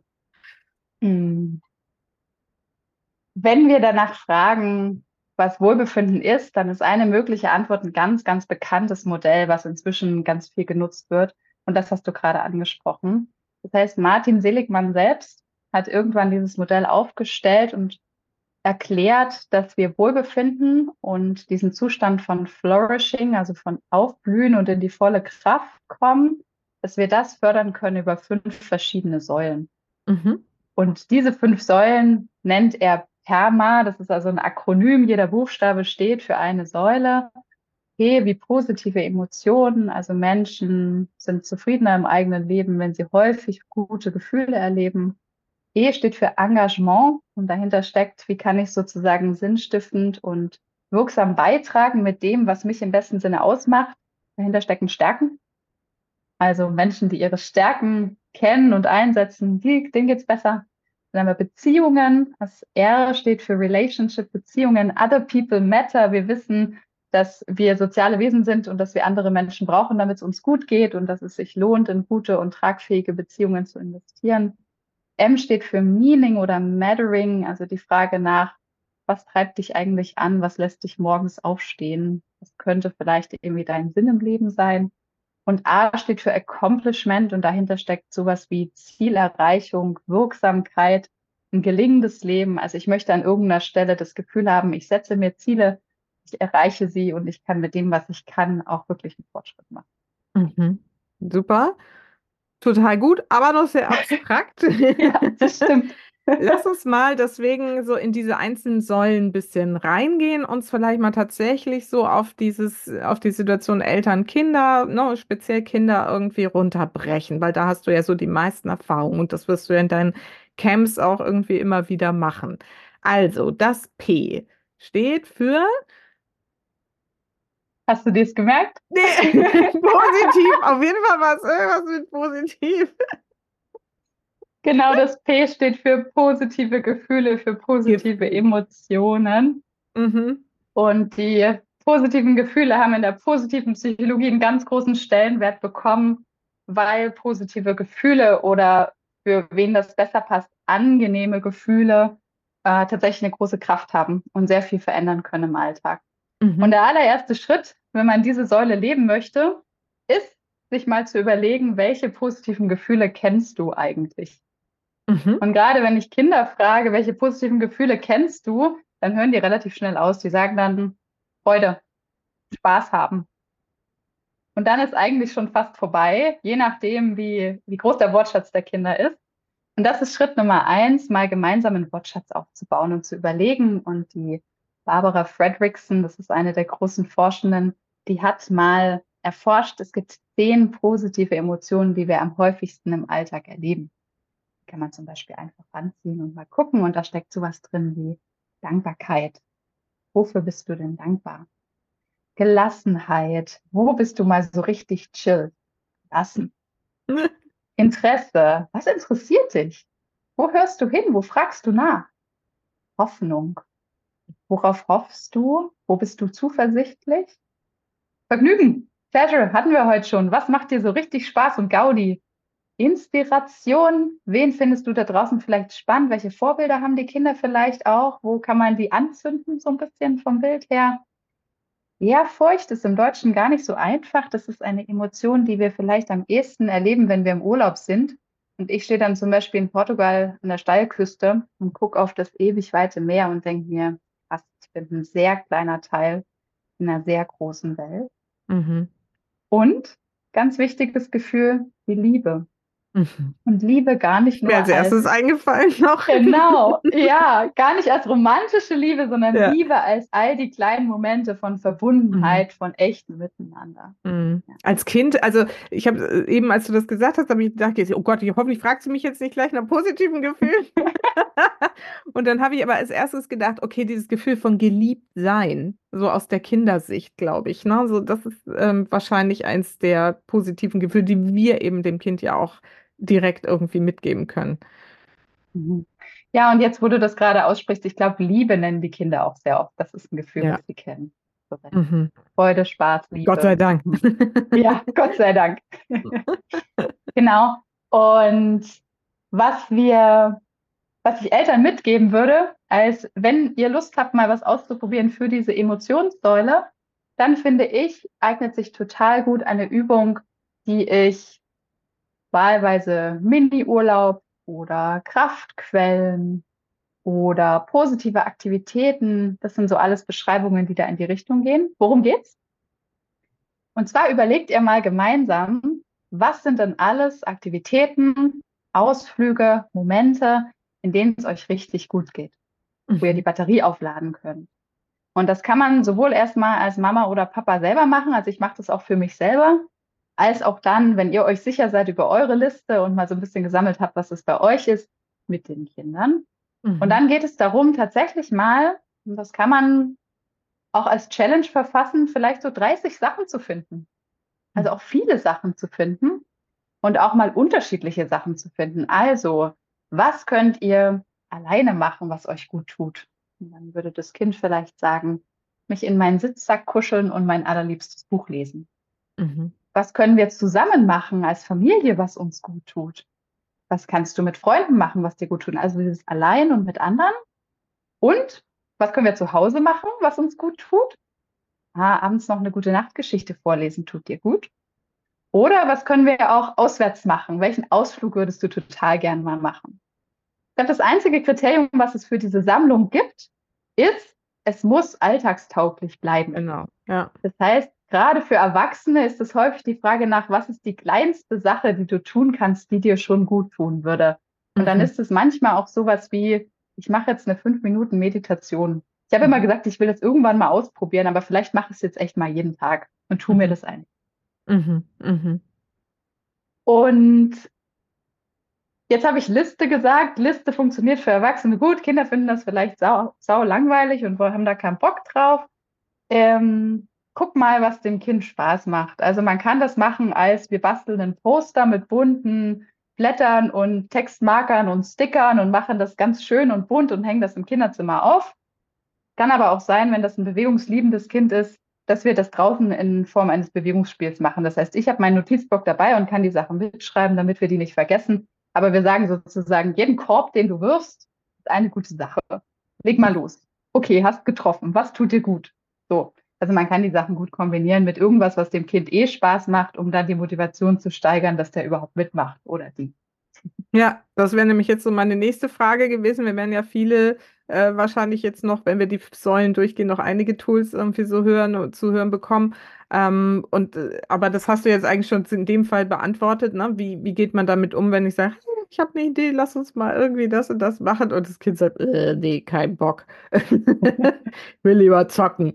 Hm. Wenn wir danach fragen, was Wohlbefinden ist, dann ist eine mögliche Antwort ein ganz, ganz bekanntes Modell, was inzwischen ganz viel genutzt wird. Und das hast du gerade angesprochen. Das heißt, Martin Seligmann selbst hat irgendwann dieses Modell aufgestellt und erklärt, dass wir Wohlbefinden und diesen Zustand von Flourishing, also von Aufblühen und in die volle Kraft kommen, dass wir das fördern können über fünf verschiedene Säulen. Mhm. Und diese fünf Säulen nennt er PERMA. Das ist also ein Akronym. Jeder Buchstabe steht für eine Säule. P wie positive Emotionen. Also Menschen sind zufriedener im eigenen Leben, wenn sie häufig gute Gefühle erleben. E steht für Engagement und dahinter steckt, wie kann ich sozusagen sinnstiftend und wirksam beitragen mit dem, was mich im besten Sinne ausmacht. Dahinter stecken Stärken. Also Menschen, die ihre Stärken kennen und einsetzen, die, denen geht's besser. Dann haben wir Beziehungen. Das R steht für Relationship, Beziehungen. Other people matter. Wir wissen, dass wir soziale Wesen sind und dass wir andere Menschen brauchen, damit es uns gut geht und dass es sich lohnt, in gute und tragfähige Beziehungen zu investieren. M steht für Meaning oder Mattering, also die Frage nach, was treibt dich eigentlich an? Was lässt dich morgens aufstehen? Was könnte vielleicht irgendwie dein Sinn im Leben sein? Und A steht für Accomplishment und dahinter steckt sowas wie Zielerreichung, Wirksamkeit, ein gelingendes Leben. Also ich möchte an irgendeiner Stelle das Gefühl haben, ich setze mir Ziele, ich erreiche sie und ich kann mit dem, was ich kann, auch wirklich einen Fortschritt machen. Mhm. Super. total gut, aber noch sehr abstrakt. Ja, das stimmt. Lass uns mal deswegen so in diese einzelnen Säulen ein bisschen reingehen, uns vielleicht mal tatsächlich so auf dieses, auf die Situation Eltern, Kinder, ne, speziell Kinder irgendwie runterbrechen, weil da hast du ja so die meisten Erfahrungen und das wirst du ja in deinen Camps auch irgendwie immer wieder machen. Also, das P steht für Hast du dir das gemerkt? nee, positiv, auf jeden Fall was, irgendwas mit positiv. Genau, das P steht für positive Gefühle, für positive Gefühl. Emotionen. Mhm. Und die positiven Gefühle haben in der positiven Psychologie einen ganz großen Stellenwert bekommen, weil positive Gefühle oder für wen das besser passt, angenehme Gefühle äh, tatsächlich eine große Kraft haben und sehr viel verändern können im Alltag. Und Mhm. der allererste Schritt, wenn man diese Säule leben möchte, ist, sich mal zu überlegen, welche positiven Gefühle kennst du eigentlich? Mhm. Und gerade wenn ich Kinder frage, welche positiven Gefühle kennst du, dann hören die relativ schnell aus. Die sagen dann Freude, Spaß haben. Und dann ist eigentlich schon fast vorbei, je nachdem, wie, wie groß der Wortschatz der Kinder ist. Und das ist Schritt Nummer eins, mal gemeinsam einen Wortschatz aufzubauen und zu überlegen. Und die Barbara Fredrickson, das ist eine der großen Forschenden, die hat mal erforscht, es gibt zehn positive Emotionen, die wir am häufigsten im Alltag erleben. Kann man zum Beispiel einfach ranziehen und mal gucken. Und da steckt sowas drin wie Dankbarkeit. Wofür bist du denn dankbar? Gelassenheit. Wo bist du mal so richtig chill? Lassen. Interesse. Was interessiert dich? Wo hörst du hin? Wo fragst du nach? Hoffnung. Worauf hoffst du? Wo bist du zuversichtlich? Vergnügen. Pleasure hatten wir heute schon. Was macht dir so richtig Spaß und Gaudi? Inspiration. Wen findest du da draußen vielleicht spannend? Welche Vorbilder haben die Kinder vielleicht auch? Wo kann man die anzünden, so ein bisschen vom Bild her? Ja, Furcht ist im Deutschen gar nicht so einfach. Das ist eine Emotion, die wir vielleicht am ehesten erleben, wenn wir im Urlaub sind. Und ich stehe dann zum Beispiel in Portugal an der Steilküste und gucke auf das ewig weite Meer und denke mir, krass, ich bin ein sehr kleiner Teil in einer sehr großen Welt. Mhm. Und ganz wichtiges Gefühl, die Liebe. Mhm. Und Liebe gar nicht Mir als nur als erstes eingefallen noch. genau, ja, gar nicht als romantische Liebe, sondern Ja. Liebe als all die kleinen Momente von Mhm. Verbundenheit, von echtem Miteinander. Mhm. Ja. Als Kind, also ich habe eben, als du das gesagt hast, habe ich gedacht, jetzt, oh Gott, ich hoffentlich fragst du mich jetzt nicht gleich nach positiven Gefühlen. Und dann habe ich aber als erstes gedacht, okay, dieses Gefühl von geliebt sein, so aus der Kindersicht, glaube ich, ne? So, das ist ähm, wahrscheinlich eins der positiven Gefühle, die wir eben dem Kind ja auch direkt irgendwie mitgeben können. Mhm. Ja, und jetzt, wo du das gerade aussprichst, ich glaube, Liebe nennen die Kinder auch sehr oft. Das ist ein Gefühl, Ja. was sie kennen. Korrekt. Mhm. Freude, Spaß, Gott sei Liebe. Dank. Mhm. Ja, Gott sei Dank. Genau. Und was wir, was ich Eltern mitgeben würde, als wenn ihr Lust habt, mal was auszuprobieren für diese Emotionssäule, dann finde ich, eignet sich total gut eine Übung, die ich wahlweise Mini-Urlaub oder Kraftquellen oder positive Aktivitäten, das sind so alles Beschreibungen, die da in die Richtung gehen. Worum geht's? Und zwar überlegt ihr mal gemeinsam, was sind denn alles Aktivitäten, Ausflüge, Momente, in denen es euch richtig gut geht, wo ihr die Mhm. Batterie aufladen könnt. Und das kann man sowohl erstmal als Mama oder Papa selber machen, also ich mache das auch für mich selber, als auch dann, wenn ihr euch sicher seid über eure Liste und mal so ein bisschen gesammelt habt, was es bei euch ist, mit den Kindern. Und Mhm. dann geht es darum, tatsächlich mal, und das kann man auch als Challenge verfassen, vielleicht so dreißig Sachen zu finden. Also Mhm. auch viele Sachen zu finden und auch mal unterschiedliche Sachen zu finden. Also, was könnt ihr alleine machen, was euch gut tut? Und dann würde das Kind vielleicht sagen, mich in meinen Sitzsack kuscheln und mein allerliebstes Buch lesen. Mhm. Was können wir zusammen machen als Familie, was uns gut tut? Was kannst du mit Freunden machen, was dir gut tut? Also dieses allein und mit anderen. Und was können wir zu Hause machen, was uns gut tut? Ah, abends noch eine gute Nachtgeschichte vorlesen, tut dir gut. Oder was können wir auch auswärts machen? Welchen Ausflug würdest du total gern mal machen? Ich glaube, das einzige Kriterium, was es für diese Sammlung gibt, ist, es muss alltagstauglich bleiben. Genau. Ja. Das heißt, gerade für Erwachsene ist es häufig die Frage nach, was ist die kleinste Sache, die du tun kannst, die dir schon gut tun würde. Und dann Mhm. ist es manchmal auch sowas wie, ich mache jetzt eine fünf Minuten Meditation. Ich habe immer Mhm. gesagt, ich will das irgendwann mal ausprobieren, aber vielleicht mache ich es jetzt echt mal jeden Tag und tu mir Mhm. das ein. Mhm. Mhm. Und jetzt habe ich Liste gesagt. Liste funktioniert für Erwachsene gut. Kinder finden das vielleicht sau, sau langweilig und haben da keinen Bock drauf. Ähm, guck mal, was dem Kind Spaß macht. Also man kann das machen als wir basteln ein Poster mit bunten Blättern und Textmarkern und Stickern und machen das ganz schön und bunt und hängen das im Kinderzimmer auf. Kann aber auch sein, wenn das ein bewegungsliebendes Kind ist, dass wir das draußen in Form eines Bewegungsspiels machen. Das heißt, ich habe meinen Notizblock dabei und kann die Sachen mitschreiben, damit wir die nicht vergessen. Aber wir sagen sozusagen, jeden Korb, den du wirfst, ist eine gute Sache. Leg mal los. Okay, hast getroffen. Was tut dir gut? So. Also man kann die Sachen gut kombinieren mit irgendwas, was dem Kind eh Spaß macht, um dann die Motivation zu steigern, dass der überhaupt mitmacht oder die. Ja, das wäre nämlich jetzt so meine nächste Frage gewesen. Wir werden ja viele äh, wahrscheinlich jetzt noch, wenn wir die Säulen durchgehen, noch einige Tools irgendwie so hören und zu hören bekommen. Ähm, und äh, aber das hast du jetzt eigentlich schon in dem Fall beantwortet, ne? Wie, wie geht man damit um, wenn ich sage, "Hm, ich habe eine Idee, lass uns mal irgendwie das und das machen" und das Kind sagt, äh, nee, kein Bock. Will lieber zocken.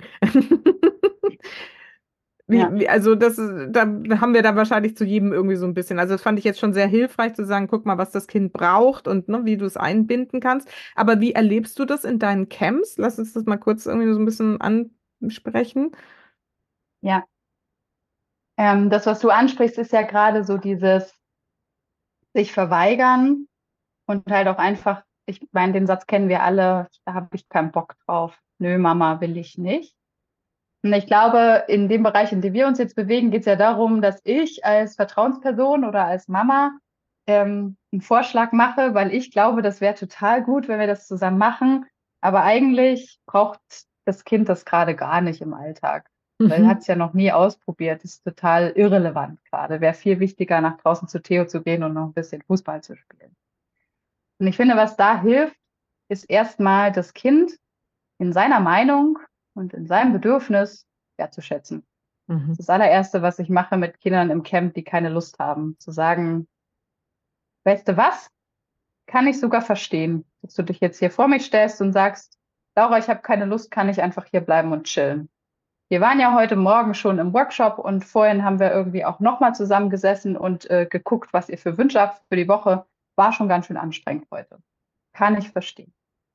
Wie, Ja. wie, also das, ist- da haben wir dann wahrscheinlich zu jedem irgendwie so ein bisschen. Also das fand ich jetzt schon sehr hilfreich zu sagen, guck mal, was das Kind braucht und ne, wie du es einbinden kannst. Aber wie erlebst du das in deinen Camps? Lass uns das mal kurz irgendwie so ein bisschen ansprechen. Ja. Ähm, das, was du ansprichst, ist ja gerade so dieses sich verweigern und halt auch einfach, ich meine, den Satz kennen wir alle, da habe ich keinen Bock drauf. Nö, Mama, will ich nicht. Und ich glaube, in dem Bereich, in dem wir uns jetzt bewegen, geht es ja darum, dass ich als Vertrauensperson oder als Mama ähm, einen Vorschlag mache, weil ich glaube, das wäre total gut, wenn wir das zusammen machen. Aber eigentlich braucht das Kind das gerade gar nicht im Alltag. Weil er hat Mhm. es ja noch nie ausprobiert. Das ist total irrelevant gerade. Wäre viel wichtiger, nach draußen zu Theo zu gehen und noch ein bisschen Fußball zu spielen. Und ich finde, was da hilft, ist erstmal das Kind in seiner Meinung und in seinem Bedürfnis wertzuschätzen. Mhm. Das ist das allererste, was ich mache mit Kindern im Camp, die keine Lust haben, zu sagen, weißt du was? Kann ich sogar verstehen, dass du dich jetzt hier vor mich stellst und sagst, Laura, ich habe keine Lust, kann ich einfach hier bleiben und chillen. Wir waren ja heute Morgen schon im Workshop und vorhin haben wir irgendwie auch nochmal zusammengesessen und äh, geguckt, was ihr für Wünsche habt für die Woche. War schon ganz schön anstrengend heute. Kann ich verstehen.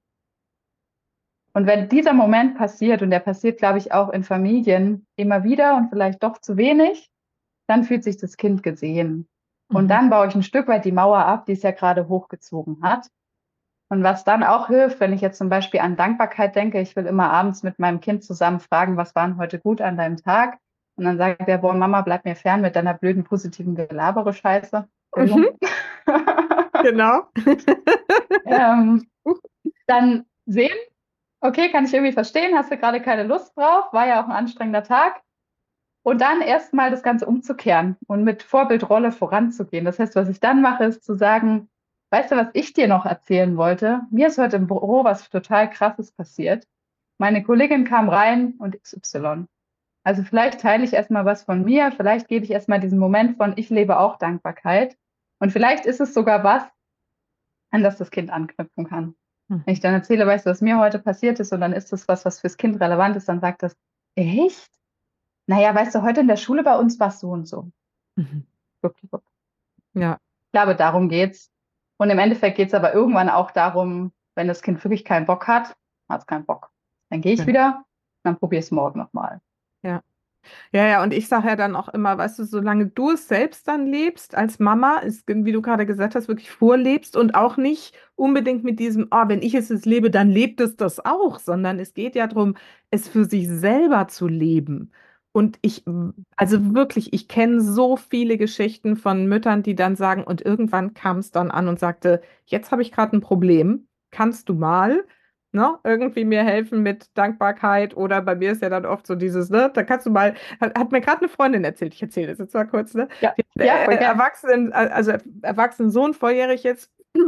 Und wenn dieser Moment passiert, und der passiert, glaube ich, auch in Familien immer wieder und vielleicht doch zu wenig, dann fühlt sich das Kind gesehen. Und Mhm. dann baue ich ein Stück weit die Mauer ab, die es ja gerade hochgezogen hat. Und was dann auch hilft, wenn ich jetzt zum Beispiel an Dankbarkeit denke, ich will immer abends mit meinem Kind zusammen fragen, was war denn heute gut an deinem Tag? Und dann sagt der, boah, Mama, bleib mir fern mit deiner blöden, positiven Gelabere-Scheiße. Mhm. Entschuldigung. Genau. ähm, dann sehen, okay, kann ich irgendwie verstehen, hast du gerade keine Lust drauf, war ja auch ein anstrengender Tag. Und dann erstmal das Ganze umzukehren und mit Vorbildrolle voranzugehen. Das heißt, was ich dann mache, ist zu sagen, weißt du, was ich dir noch erzählen wollte? Mir ist heute im Büro was total Krasses passiert. Meine Kollegin kam rein und X Y. Also vielleicht teile ich erstmal was von mir, vielleicht gebe ich erstmal diesen Moment von, ich lebe auch Dankbarkeit. Und vielleicht ist es sogar was, an das das Kind anknüpfen kann. Wenn ich dann erzähle, weißt du, was mir heute passiert ist, und dann ist das was, was fürs Kind relevant ist, dann sagt das, echt? Naja, weißt du, heute in der Schule bei uns war es so und so. Mhm. Ich Ja. glaube, darum geht's. Und im Endeffekt geht's aber irgendwann auch darum, wenn das Kind wirklich keinen Bock hat, hat es keinen Bock. Dann gehe ich Ja. wieder, dann probiere ich es morgen nochmal. Ja. Ja, ja, und ich sage ja dann auch immer, weißt du, solange du es selbst dann lebst als Mama, ist, wie du gerade gesagt hast, wirklich vorlebst und auch nicht unbedingt mit diesem, oh, wenn ich es jetzt lebe, dann lebt es das auch, sondern es geht ja darum, es für sich selber zu leben. Und ich, also wirklich, ich kenne so viele Geschichten von Müttern, die dann sagen, und irgendwann kam es dann an und sagte, jetzt habe ich gerade ein Problem, kannst du mal? Ne, irgendwie mir helfen mit Dankbarkeit oder bei mir ist ja dann oft so dieses, ne, da kannst du mal, hat, hat mir gerade eine Freundin erzählt, ich erzähle das jetzt mal kurz, ne, Ja, die hat, ja, äh, voll gern. Erwachsenen, also erwachsenen Sohn, volljährig jetzt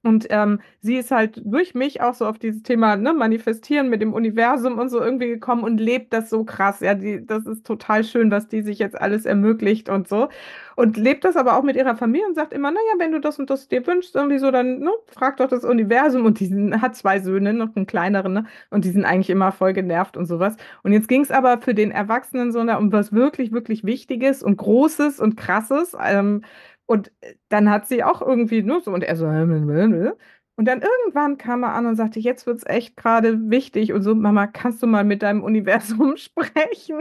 Und ähm, sie ist halt durch mich auch so auf dieses Thema, ne, Manifestieren mit dem Universum und so irgendwie gekommen und lebt das so krass. Ja, die, das ist total schön, was die sich jetzt alles ermöglicht und so. Und lebt das aber auch mit ihrer Familie und sagt immer, naja, wenn du das und das dir wünschst, irgendwie so, dann ne, frag doch das Universum. Und die sind, hat zwei Söhne, noch einen kleineren, ne? Und die sind eigentlich immer voll genervt und sowas. Und jetzt ging es aber für den Erwachsenen so ne, um was wirklich, wirklich Wichtiges und Großes und Krasses. Ähm, und dann hat sie auch irgendwie nur so, und er so, und dann irgendwann kam er an und sagte, jetzt wird es echt gerade wichtig. Und so, Mama, kannst du mal mit deinem Universum sprechen?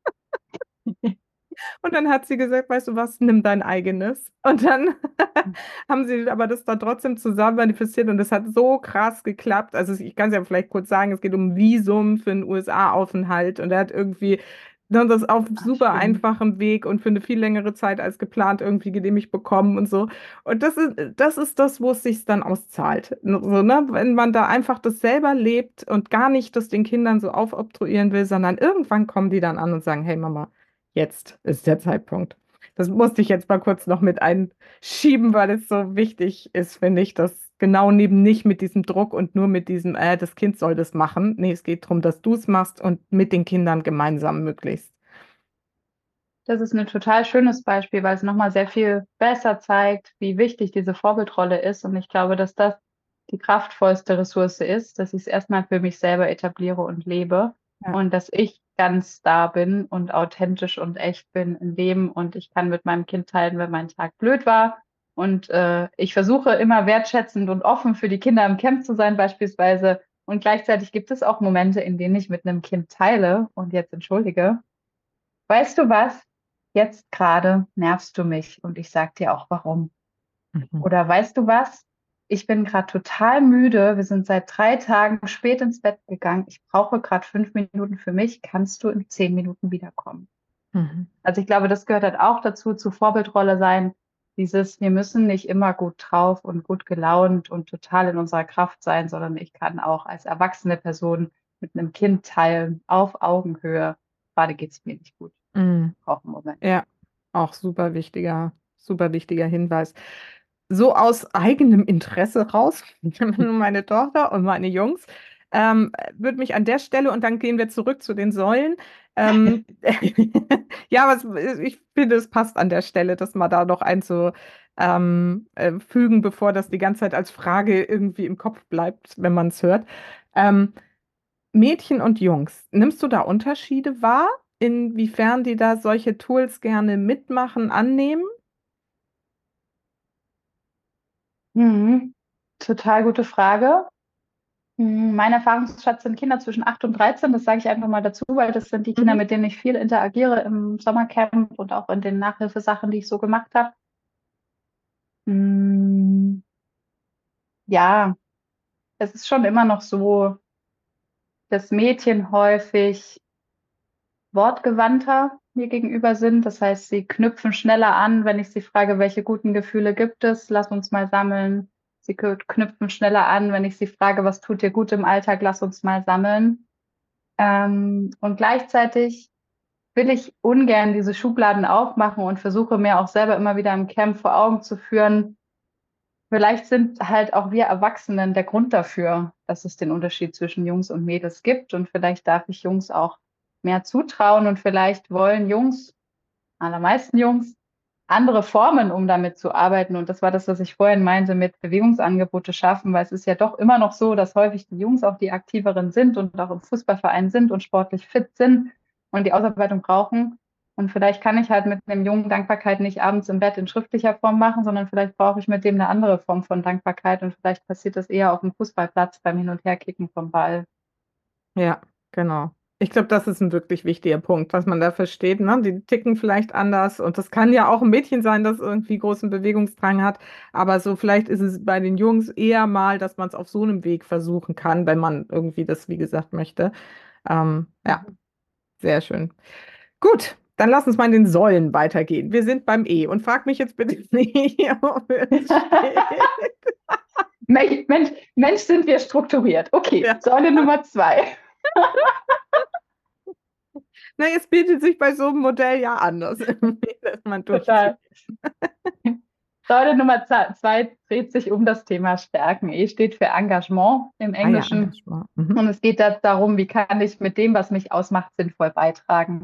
Und dann hat sie gesagt, weißt du was, nimm dein eigenes. Und dann haben sie aber das dann trotzdem zusammen manifestiert und das hat so krass geklappt. Also ich kann es ja vielleicht kurz sagen, es geht um Visum für einen U S A-Aufenthalt und er hat irgendwie ne, das auf Ach, super schön. einfachem Weg und für eine viel längere Zeit als geplant irgendwie genehmigt bekommen und so. Und das ist, das ist das, wo es sich dann auszahlt. So, ne? Wenn man da einfach das selber lebt und gar nicht das den Kindern so aufoktroyieren will, sondern irgendwann kommen die dann an und sagen, hey Mama, jetzt ist der Zeitpunkt. Das musste ich jetzt mal kurz noch mit einschieben, weil es so wichtig ist, finde ich, dass genau neben nicht mit diesem Druck und nur mit diesem, äh, das Kind soll das machen. Nee, es geht darum, dass du es machst und mit den Kindern gemeinsam möglichst. Das ist ein total schönes Beispiel, weil es nochmal sehr viel besser zeigt, wie wichtig diese Vorbildrolle ist. Und ich glaube, dass das die kraftvollste Ressource ist, dass ich es erstmal für mich selber etabliere und lebe Ja. und dass ich ganz da bin und authentisch und echt bin im Leben und ich kann mit meinem Kind teilen, wenn mein Tag blöd war. Und äh, ich versuche immer wertschätzend und offen für die Kinder im Camp zu sein, beispielsweise. Und gleichzeitig gibt es auch Momente, in denen ich mit einem Kind teile und jetzt entschuldige. Weißt du was? Jetzt gerade nervst du mich und ich sag dir auch warum. Mhm. Oder weißt du was? Ich bin gerade total müde. Wir sind seit drei Tagen spät ins Bett gegangen. Ich brauche gerade fünf Minuten für mich. Kannst du in zehn Minuten wiederkommen? Mhm. Also ich glaube, das gehört halt auch dazu, zu Vorbildrolle sein. Dieses, wir müssen nicht immer gut drauf und gut gelaunt und total in unserer Kraft sein, sondern ich kann auch als erwachsene Person mit einem Kind teilen, auf Augenhöhe. Gerade geht's mir nicht gut. Mhm. Brauche einen Moment. Ja, auch super wichtiger, super wichtiger Hinweis. So aus eigenem Interesse raus, meine Tochter und meine Jungs, ähm, würde mich an der Stelle, und dann gehen wir zurück zu den Säulen. Ähm, ja, was, ich finde, es passt an der Stelle, das mal da noch einzufügen, ähm, äh, fügen, bevor das die ganze Zeit als Frage irgendwie im Kopf bleibt, wenn man es hört. Ähm, Mädchen und Jungs, nimmst du da Unterschiede wahr, inwiefern die da solche Tools gerne mitmachen, annehmen? Mhm. Total gute Frage. Mhm. Mein Erfahrungsschatz sind Kinder zwischen acht und dreizehn. Das sage ich einfach mal dazu, weil das sind die Kinder, Mhm. mit denen ich viel interagiere im Sommercamp und auch in den Nachhilfesachen, die ich so gemacht habe. Mhm. Ja, es ist schon immer noch so, dass Mädchen häufig wortgewandter mir gegenüber sind. Das heißt, sie knüpfen schneller an, wenn ich sie frage, welche guten Gefühle gibt es? Lass uns mal sammeln. Sie kö- knüpfen schneller an, wenn ich sie frage, was tut dir gut im Alltag? Lass uns mal sammeln. Ähm, und gleichzeitig will ich ungern diese Schubladen aufmachen und versuche mir auch selber immer wieder im Camp vor Augen zu führen. Vielleicht sind halt auch wir Erwachsenen der Grund dafür, dass es den Unterschied zwischen Jungs und Mädels gibt. Und vielleicht darf ich Jungs auch mehr zutrauen und vielleicht wollen Jungs, allermeisten Jungs, andere Formen, um damit zu arbeiten. Und das war das, was ich vorhin meinte mit Bewegungsangebote schaffen, weil es ist ja doch immer noch so, dass häufig die Jungs auch die aktiveren sind und auch im Fußballverein sind und sportlich fit sind und die Ausarbeitung brauchen. Und vielleicht kann ich halt mit einem Jungen Dankbarkeit nicht abends im Bett in schriftlicher Form machen, sondern vielleicht brauche ich mit dem eine andere Form von Dankbarkeit und vielleicht passiert das eher auf dem Fußballplatz beim Hin- und Herkicken vom Ball. Ja, genau. Ich glaube, das ist ein wirklich wichtiger Punkt, was man da versteht. Ne? Die ticken vielleicht anders und das kann ja auch ein Mädchen sein, das irgendwie großen Bewegungsdrang hat. Aber so vielleicht ist es bei den Jungs eher mal, dass man es auf so einem Weg versuchen kann, wenn man irgendwie das, wie gesagt, möchte. Ähm, ja, Mhm. sehr schön. Gut, dann lass uns mal in den Säulen weitergehen. Wir sind beim E und frag mich jetzt bitte nicht, wofür es steht. Mensch, Mensch, Mensch, sind wir strukturiert. Okay, Ja. Säule Nummer zwei. Na, es bietet sich bei so einem Modell ja anders, dass man durchzieht. Total. Säule Nummer za- zwei dreht sich um das Thema Stärken. E steht für Engagement im Ah ja, Englischen. Engagement. Mhm. Und es geht da darum, wie kann ich mit dem, was mich ausmacht, sinnvoll beitragen.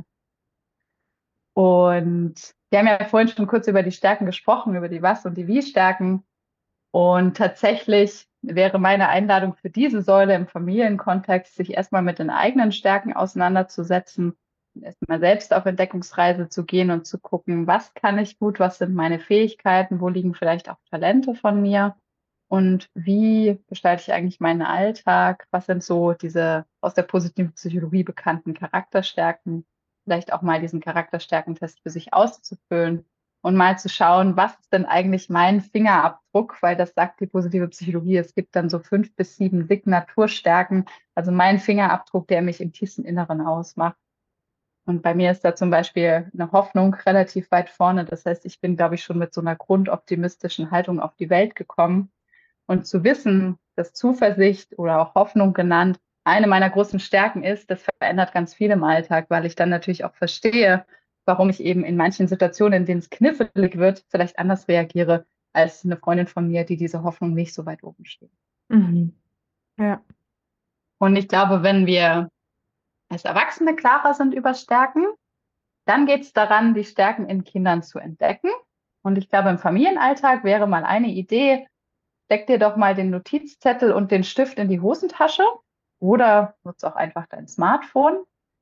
Und wir haben ja vorhin schon kurz über die Stärken gesprochen, über die Was- und die Wie-Stärken. Und tatsächlich wäre meine Einladung für diese Säule im Familienkontext, sich erstmal mit den eigenen Stärken auseinanderzusetzen, erstmal selbst auf Entdeckungsreise zu gehen und zu gucken, was kann ich gut, was sind meine Fähigkeiten, wo liegen vielleicht auch Talente von mir und wie gestalte ich eigentlich meinen Alltag, was sind so diese aus der positiven Psychologie bekannten Charakterstärken, vielleicht auch mal diesen Charakterstärkentest für sich auszufüllen und mal zu schauen, was ist denn eigentlich mein Fingerabdruck, weil das sagt die positive Psychologie, es gibt dann so fünf bis sieben Signaturstärken, also mein Fingerabdruck, der mich im tiefsten Inneren ausmacht. Und bei mir ist da zum Beispiel eine Hoffnung relativ weit vorne. Das heißt, ich bin, glaube ich, schon mit so einer grundoptimistischen Haltung auf die Welt gekommen. Und zu wissen, dass Zuversicht oder auch Hoffnung genannt eine meiner großen Stärken ist, das verändert ganz viel im Alltag, weil ich dann natürlich auch verstehe, warum ich eben in manchen Situationen, in denen es knifflig wird, vielleicht anders reagiere als eine Freundin von mir, die diese Hoffnung nicht so weit oben steht. Mhm. Ja. Und ich glaube, wenn wir als Erwachsene klarer sind über Stärken, dann geht es daran, die Stärken in Kindern zu entdecken. Und ich glaube, im Familienalltag wäre mal eine Idee, steck dir doch mal den Notizzettel und den Stift in die Hosentasche oder nutze auch einfach dein Smartphone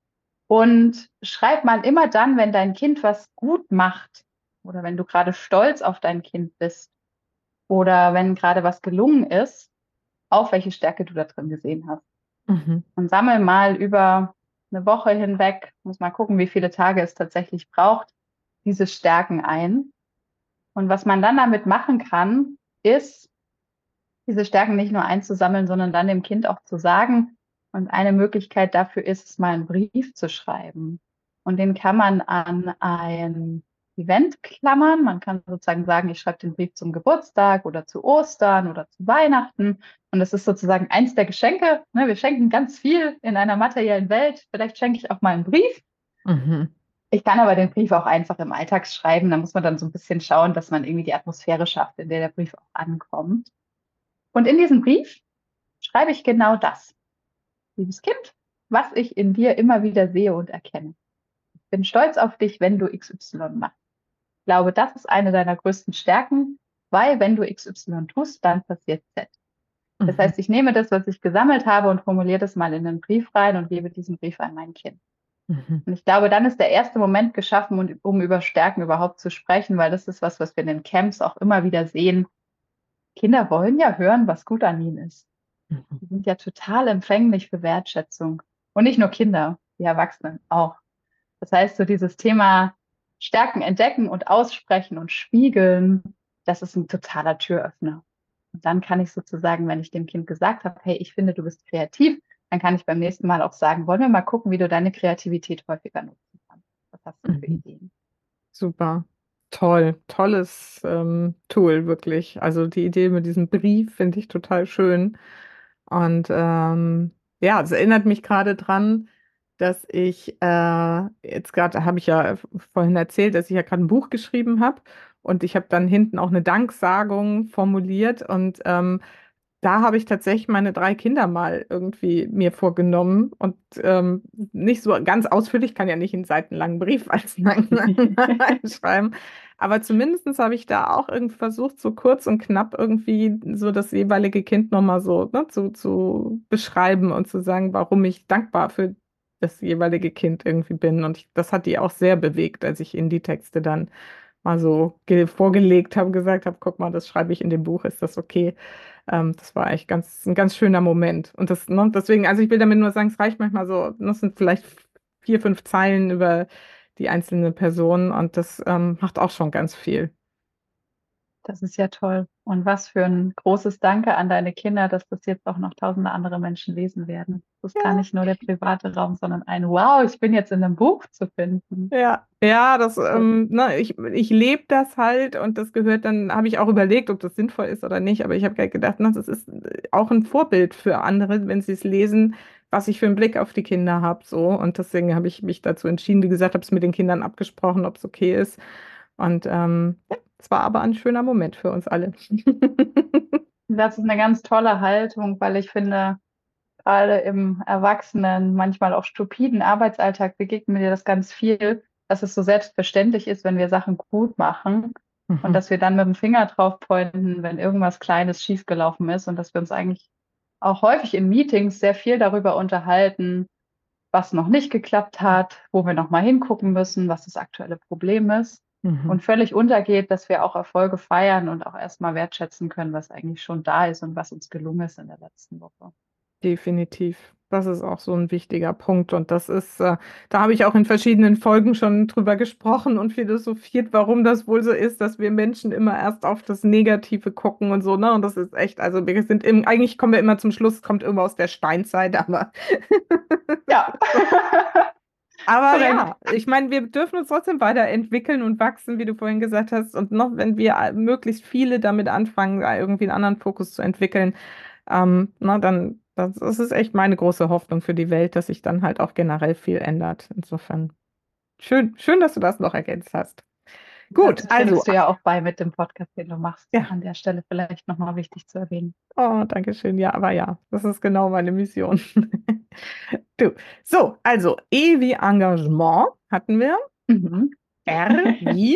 und schreib mal immer dann, wenn dein Kind was gut macht oder wenn du gerade stolz auf dein Kind bist oder wenn gerade was gelungen ist, auf welche Stärke du da drin gesehen hast. Mhm. Und sammel mal über eine Woche hinweg, muss mal gucken, wie viele Tage es tatsächlich braucht, diese Stärken ein. Und was man dann damit machen kann, ist, diese Stärken nicht nur einzusammeln, sondern dann dem Kind auch zu sagen. Und eine Möglichkeit dafür ist es, mal einen Brief zu schreiben. Und den kann man an ein Event klammern. Man kann sozusagen sagen, ich schreibe den Brief zum Geburtstag oder zu Ostern oder zu Weihnachten. Und das ist sozusagen eins der Geschenke. Ne, wir schenken ganz viel in einer materiellen Welt. Vielleicht schenke ich auch mal einen Brief. Mhm. Ich kann aber den Brief auch einfach im Alltag schreiben. Da muss man dann so ein bisschen schauen, dass man irgendwie die Atmosphäre schafft, in der der Brief auch ankommt. Und in diesem Brief schreibe ich genau das. Liebes Kind, was ich in dir immer wieder sehe und erkenne. Ich bin stolz auf dich, wenn du X Y machst. Ich glaube, das ist eine deiner größten Stärken, weil wenn du X Y tust, dann passiert Z. Das Mhm. heißt, ich nehme das, was ich gesammelt habe und formuliere das mal in einen Brief rein und gebe diesen Brief an mein Kind. Mhm. Und ich glaube, dann ist der erste Moment geschaffen, um über Stärken überhaupt zu sprechen, weil das ist was, was wir in den Camps auch immer wieder sehen. Kinder wollen ja hören, was gut an ihnen ist. Mhm. Die sind ja total empfänglich für Wertschätzung. Und nicht nur Kinder, die Erwachsenen auch. Das heißt, so dieses Thema Stärken entdecken und aussprechen und spiegeln, das ist ein totaler Türöffner. Und dann kann ich sozusagen, wenn ich dem Kind gesagt habe, hey, ich finde, du bist kreativ, dann kann ich beim nächsten Mal auch sagen, wollen wir mal gucken, wie du deine Kreativität häufiger nutzen kannst. Was hast du für Mhm. Ideen? Super. Toll. Tolles ähm, Tool, wirklich. Also die Idee mit diesem Brief finde ich total schön. Und ähm, ja, es erinnert mich gerade dran, dass ich äh, jetzt gerade, habe ich ja vorhin erzählt, dass ich ja gerade ein Buch geschrieben habe und ich habe dann hinten auch eine Danksagung formuliert und ähm, da habe ich tatsächlich meine drei Kinder mal irgendwie mir vorgenommen und ähm, nicht so ganz ausführlich, kann ja nicht einen seitenlangen Brief als schreiben, aber zumindest habe ich da auch irgendwie versucht, so kurz und knapp irgendwie so das jeweilige Kind nochmal so ne, zu, zu beschreiben und zu sagen, warum ich dankbar für das jeweilige Kind irgendwie bin. Und ich, das hat die auch sehr bewegt, als ich ihnen die Texte dann mal so ge- vorgelegt habe, gesagt habe, guck mal, das schreibe ich in dem Buch, ist das okay? Ähm, das war eigentlich ganz, ein ganz schöner Moment. Und das, ne, deswegen, also ich will damit nur sagen, es reicht manchmal so, das sind vielleicht vier, fünf Zeilen über die einzelne Person und das ähm, macht auch schon ganz viel. Das ist ja toll. Und was für ein großes Danke an deine Kinder, dass das jetzt auch noch tausende andere Menschen lesen werden. Das ist gar Ja. nicht nur der private Raum, sondern ein Wow, ich bin jetzt in einem Buch zu finden. Ja, ja, das, ähm, ne, ich, ich lebe das halt und das gehört dann, habe ich auch überlegt, ob das sinnvoll ist oder nicht, aber ich habe gedacht, na, das ist auch ein Vorbild für andere, wenn sie es lesen, was ich für einen Blick auf die Kinder habe, so und deswegen habe ich mich dazu entschieden, wie gesagt, habe es mit den Kindern abgesprochen, ob es okay ist Und ähm, ja, es war aber ein schöner Moment für uns alle. Das ist eine ganz tolle Haltung, weil ich finde, gerade im Erwachsenen, manchmal auch stupiden Arbeitsalltag begegnet mir das ganz viel, dass es so selbstverständlich ist, wenn wir Sachen gut machen und Mhm. dass wir dann mit dem Finger drauf pointen, wenn irgendwas Kleines schiefgelaufen ist und dass wir uns eigentlich auch häufig in Meetings sehr viel darüber unterhalten, was noch nicht geklappt hat, wo wir noch mal hingucken müssen, was das aktuelle Problem ist. Mhm. Und völlig untergeht, dass wir auch Erfolge feiern und auch erstmal wertschätzen können, was eigentlich schon da ist und was uns gelungen ist in der letzten Woche. Definitiv. Das ist auch so ein wichtiger Punkt. Und das ist, äh, da habe ich auch in verschiedenen Folgen schon drüber gesprochen und philosophiert, warum das wohl so ist, dass wir Menschen immer erst auf das Negative gucken und so, ne? Und das ist echt, also wir sind im, eigentlich kommen wir immer zum Schluss, kommt irgendwo aus der Steinzeit, aber Ja, Aber korrekt. ja, ich meine, wir dürfen uns trotzdem weiterentwickeln und wachsen, wie du vorhin gesagt hast. Und noch, wenn wir äh, möglichst viele damit anfangen, da irgendwie einen anderen Fokus zu entwickeln, ähm, na, dann, das, das ist echt meine große Hoffnung für die Welt, dass sich dann halt auch generell viel ändert. Insofern, schön, schön, dass du das noch ergänzt hast. Gut, Dazu also, trägst du ja auch bei mit dem Podcast, den du machst. ja, An der Stelle vielleicht nochmal wichtig zu erwähnen. oh, danke schön. Ja, aber ja, das ist genau meine Mission. Du, so, also, E wie Engagement hatten wir. Mhm. R wie?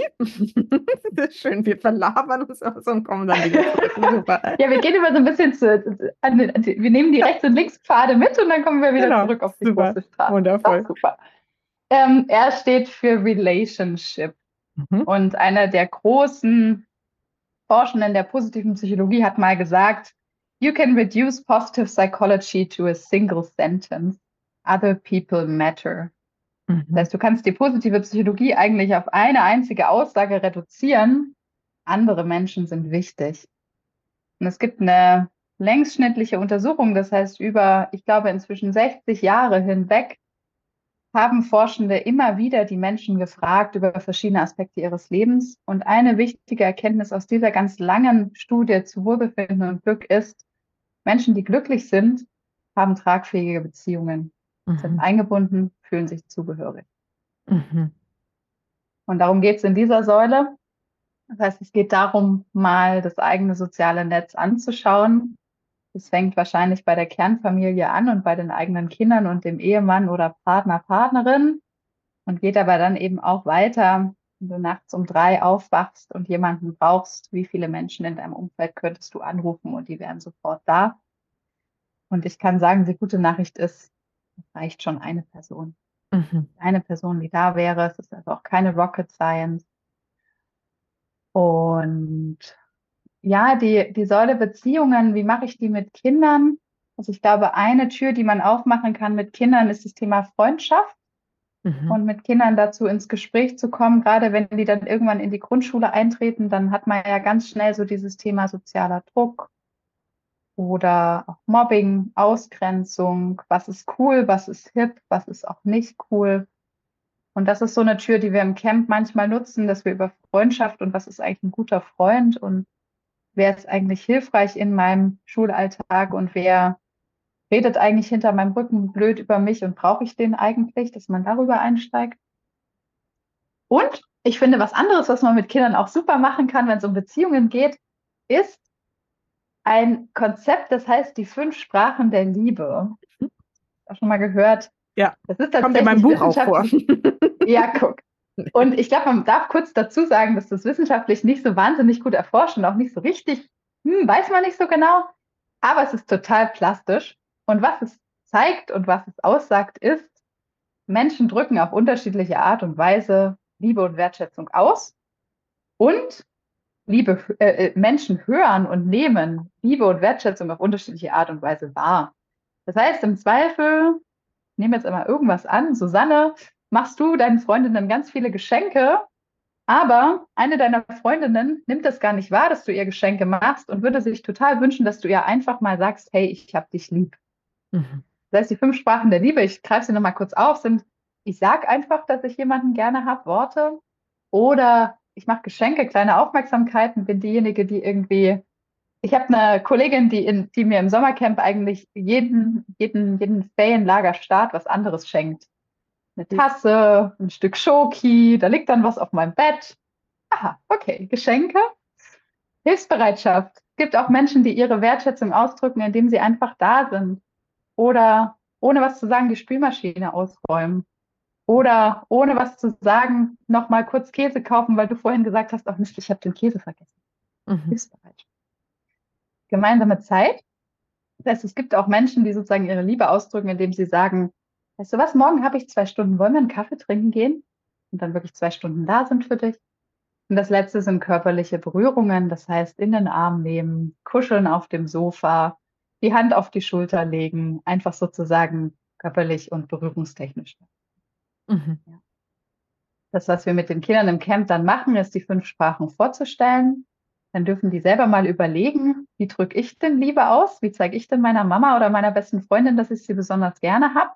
Das ist schön, wir verlabern uns aus und kommen dann wieder zurück. Super. Ja, wir gehen immer so ein bisschen zu, zu an den, wir nehmen die Ja, Rechts- und Linkspfade mit und dann kommen wir wieder genau, zurück auf die super, große Straße. Doch, wundervoll. super. Ähm, R steht für Relationship. Mhm. Und einer der großen Forschenden der positiven Psychologie hat mal gesagt, you can reduce positive psychology to a single sentence. Other people matter. Das Mhm. heißt, du kannst die positive Psychologie eigentlich auf eine einzige Aussage reduzieren. Andere Menschen sind wichtig. Und es gibt eine längsschnittliche Untersuchung, das heißt über, ich glaube, inzwischen sechzig Jahre hinweg haben Forschende immer wieder die Menschen gefragt über verschiedene Aspekte ihres Lebens. Und eine wichtige Erkenntnis aus dieser ganz langen Studie zu Wohlbefinden und Glück ist, Menschen, die glücklich sind, haben tragfähige Beziehungen, sind Mhm. eingebunden, fühlen sich zugehörig. Mhm. Und darum geht es in dieser Säule. Das heißt, es geht darum, mal das eigene soziale Netz anzuschauen. Es fängt wahrscheinlich bei der Kernfamilie an und bei den eigenen Kindern und dem Ehemann oder Partner, Partnerin und geht aber dann eben auch weiter. Wenn du nachts um drei aufwachst und jemanden brauchst, wie viele Menschen in deinem Umfeld könntest du anrufen und die wären sofort da. Und ich kann sagen, die gute Nachricht ist, es reicht schon eine Person. Mhm. Eine Person, die da wäre. Es ist also auch keine Rocket Science. Und ja, die, die Säule Beziehungen, wie mache ich die mit Kindern? Also ich glaube, eine Tür, die man aufmachen kann mit Kindern, ist das Thema Freundschaft Mhm. und mit Kindern dazu ins Gespräch zu kommen. Gerade wenn die dann irgendwann in die Grundschule eintreten, dann hat man ja ganz schnell so dieses Thema sozialer Druck oder auch Mobbing, Ausgrenzung. Was ist cool, was ist hip, was ist auch nicht cool? Und das ist so eine Tür, die wir im Camp manchmal nutzen, dass wir über Freundschaft und was ist eigentlich ein guter Freund und wer ist eigentlich hilfreich in meinem Schulalltag und wer redet eigentlich hinter meinem Rücken blöd über mich und brauche ich den eigentlich, dass man darüber einsteigt. Und ich finde, was anderes, was man mit Kindern auch super machen kann, wenn es um Beziehungen geht, ist ein Konzept, das heißt die fünf Sprachen der Liebe. Hast du schon mal gehört? Ja, Das ist kommt in meinem tatsächlich Buch auch vor. wissenschaftlich. Ja, guck. Und ich glaube, man darf kurz dazu sagen, dass das wissenschaftlich nicht so wahnsinnig gut erforscht und auch nicht so richtig, hm, weiß man nicht so genau, aber es ist total plastisch. Und was es zeigt und was es aussagt, ist, Menschen drücken auf unterschiedliche Art und Weise Liebe und Wertschätzung aus und Liebe, äh, Menschen hören und nehmen Liebe und Wertschätzung auf unterschiedliche Art und Weise wahr. Das heißt, im Zweifel, ich nehme jetzt einmal irgendwas an, Susanne, machst du deinen Freundinnen ganz viele Geschenke, aber eine deiner Freundinnen nimmt das gar nicht wahr, dass du ihr Geschenke machst und würde sich total wünschen, dass du ihr einfach mal sagst, hey, ich hab dich lieb. Mhm. Das heißt, die fünf Sprachen der Liebe, ich greife sie nochmal kurz auf, sind, ich sag einfach, dass ich jemanden gerne habe, Worte, oder ich mache Geschenke, kleine Aufmerksamkeiten, bin diejenige, die irgendwie, ich habe eine Kollegin, die, in, die mir im Sommercamp eigentlich jeden, jeden, jeden Ferienlagerstart was anderes schenkt. Eine Tasse, ein Stück Schoki, da liegt dann was auf meinem Bett. Aha, okay. Geschenke, Hilfsbereitschaft. Es gibt auch Menschen, die ihre Wertschätzung ausdrücken, indem sie einfach da sind. Oder ohne was zu sagen, die Spülmaschine ausräumen. Oder ohne was zu sagen, noch mal kurz Käse kaufen, weil du vorhin gesagt hast, ach Mist, ich habe den Käse vergessen. Mhm. Hilfsbereitschaft. Gemeinsame Zeit. Das heißt, es gibt auch Menschen, die sozusagen ihre Liebe ausdrücken, indem sie sagen, weißt du was, morgen habe ich zwei Stunden, wollen wir einen Kaffee trinken gehen? Und dann wirklich zwei Stunden da sind für dich. Und das letzte sind körperliche Berührungen, das heißt in den Arm nehmen, kuscheln auf dem Sofa, die Hand auf die Schulter legen, einfach sozusagen körperlich und berührungstechnisch. Mhm. Ja. Das, was wir mit den Kindern im Camp dann machen, ist, die fünf Sprachen vorzustellen. Dann dürfen die selber mal überlegen, wie drücke ich denn Liebe aus? Wie zeige ich denn meiner Mama oder meiner besten Freundin, dass ich sie besonders gerne habe?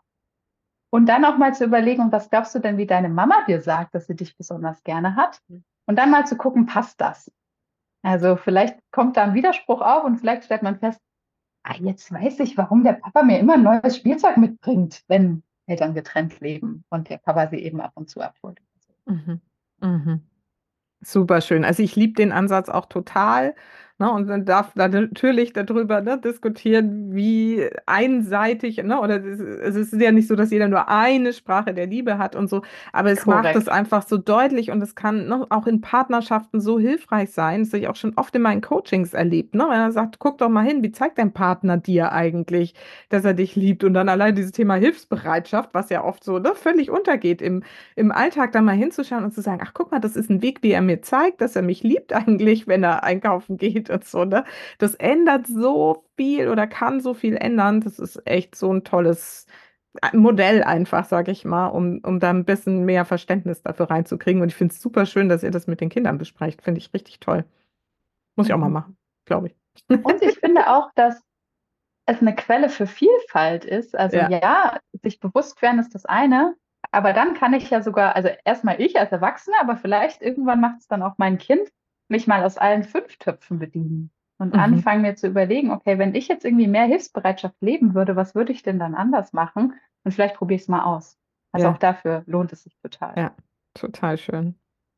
Und dann auch mal zu überlegen, und was glaubst du denn, wie deine Mama dir sagt, dass sie dich besonders gerne hat? Und dann mal zu gucken, passt das? Also vielleicht kommt da ein Widerspruch auf und vielleicht stellt man fest, ah, jetzt weiß ich, warum der Papa mir immer ein neues Spielzeug mitbringt, wenn Eltern getrennt leben und der Papa sie eben ab und zu abholt. Mhm. Mhm. Super schön. Also ich liebe den Ansatz auch total. Ne, und man darf da natürlich darüber, ne, diskutieren, wie einseitig, ne, oder es, es ist ja nicht so, dass jeder nur eine Sprache der Liebe hat und so, aber es macht es Korrekt. einfach so deutlich und es kann, ne, auch in Partnerschaften so hilfreich sein. Das habe ich auch schon oft in meinen Coachings erlebt, ne, wenn er sagt, guck doch mal hin, wie zeigt dein Partner dir eigentlich, dass er dich liebt? Und dann allein dieses Thema Hilfsbereitschaft, was ja oft so, ne, völlig untergeht im im Alltag da mal hinzuschauen und zu sagen, ach guck mal, das ist ein Weg, wie er mir zeigt, dass er mich liebt eigentlich, wenn er einkaufen geht und so, ne? Das ändert so viel oder kann so viel ändern. Das ist echt so ein tolles äh, Modell einfach, sage ich mal, um, um da ein bisschen mehr Verständnis dafür reinzukriegen. Und ich finde es super schön, dass ihr das mit den Kindern besprecht. Finde ich richtig toll. Muss ich auch mal Mhm. machen, glaube ich. Und ich finde auch, dass es eine Quelle für Vielfalt ist. Also Ja. ja, sich bewusst werden ist das eine, aber dann kann ich ja sogar, also erstmal ich als Erwachsene, aber vielleicht irgendwann macht es dann auch mein Kind, mich mal aus allen fünf Töpfen bedienen und Mhm. anfangen mir zu überlegen, okay, wenn ich jetzt irgendwie mehr Hilfsbereitschaft leben würde, was würde ich denn dann anders machen? Und vielleicht probiere ich es mal aus. Also auch Ja, dafür lohnt es sich total. ja, total schön.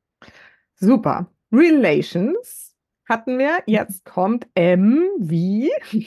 Super. Relations hatten wir. Jetzt kommt M wie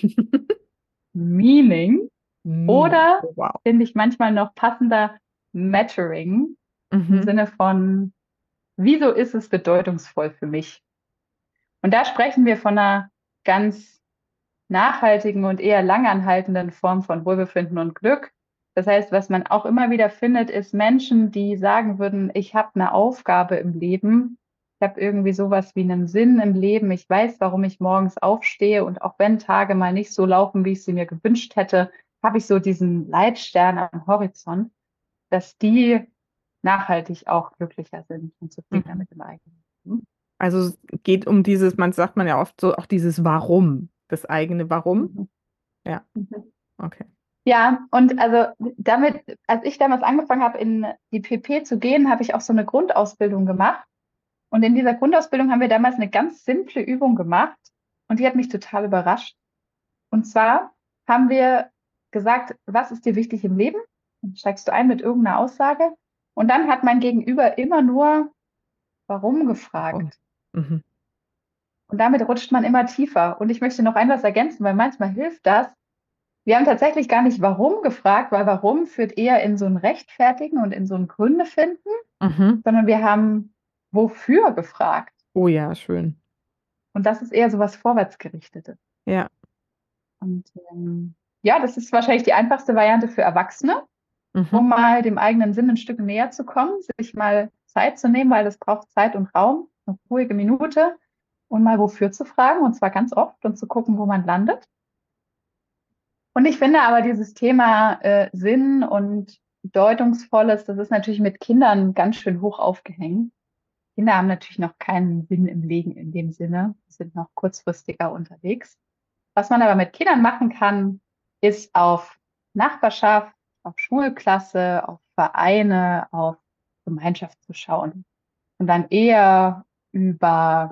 Meaning Meaning. oder Oh, wow. finde ich manchmal noch passender Mattering im Mhm. Sinne von, wieso ist es bedeutungsvoll für mich? Und da sprechen wir von einer ganz nachhaltigen und eher langanhaltenden Form von Wohlbefinden und Glück. Das heißt, was man auch immer wieder findet, ist Menschen, die sagen würden, ich habe eine Aufgabe im Leben, ich habe irgendwie sowas wie einen Sinn im Leben, ich weiß, warum ich morgens aufstehe und auch wenn Tage mal nicht so laufen, wie ich sie mir gewünscht hätte, habe ich so diesen Leitstern am Horizont, dass die nachhaltig auch glücklicher sind und zufriedener Mhm. mit dem eigenen Leben. Also es geht um dieses, man sagt man ja oft so, auch dieses Warum, das eigene Warum. Mhm. Ja, Mhm. okay. Ja, und also damit, als ich damals angefangen habe, in die P P zu gehen, habe ich auch so eine Grundausbildung gemacht. Und in dieser Grundausbildung haben wir damals eine ganz simple Übung gemacht und die hat mich total überrascht. Und zwar haben wir gesagt, was ist dir wichtig im Leben? Dann steigst du ein mit irgendeiner Aussage. Und dann hat mein Gegenüber immer nur warum Warum? gefragt. Mhm. Und damit rutscht man immer tiefer. Und ich möchte noch ein was ergänzen, weil manchmal hilft das. Wir haben tatsächlich gar nicht warum gefragt, weil warum führt eher in so ein Rechtfertigen und in so ein Gründe finden, Mhm. sondern wir haben wofür gefragt. Oh ja, schön. Und das ist eher so was Vorwärtsgerichtetes. Ja. Und ähm, ja, das ist wahrscheinlich die einfachste Variante für Erwachsene, Mhm. um mal dem eigenen Sinn ein Stück näher zu kommen, sich mal Zeit zu nehmen, weil das braucht Zeit und Raum, eine ruhige Minute und mal wofür zu fragen, und zwar ganz oft und zu gucken, wo man landet. Und ich finde aber dieses Thema äh, Sinn und Bedeutungsvolles, das ist natürlich mit Kindern ganz schön hoch aufgehängt. Kinder haben natürlich noch keinen Sinn im Leben in dem Sinne, die sind noch kurzfristiger unterwegs. Was man aber mit Kindern machen kann, ist auf Nachbarschaft, auf Schulklasse, auf Vereine, auf Gemeinschaft zu schauen und dann eher über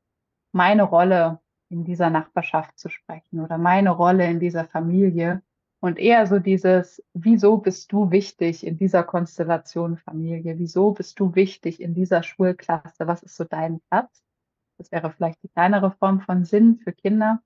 meine Rolle in dieser Nachbarschaft zu sprechen oder meine Rolle in dieser Familie Und eher so dieses, wieso bist du wichtig in dieser Konstellation Familie? Wieso bist du wichtig in dieser Schulklasse? Was ist so dein Platz? Das wäre vielleicht die kleinere Form von Sinn für Kinder.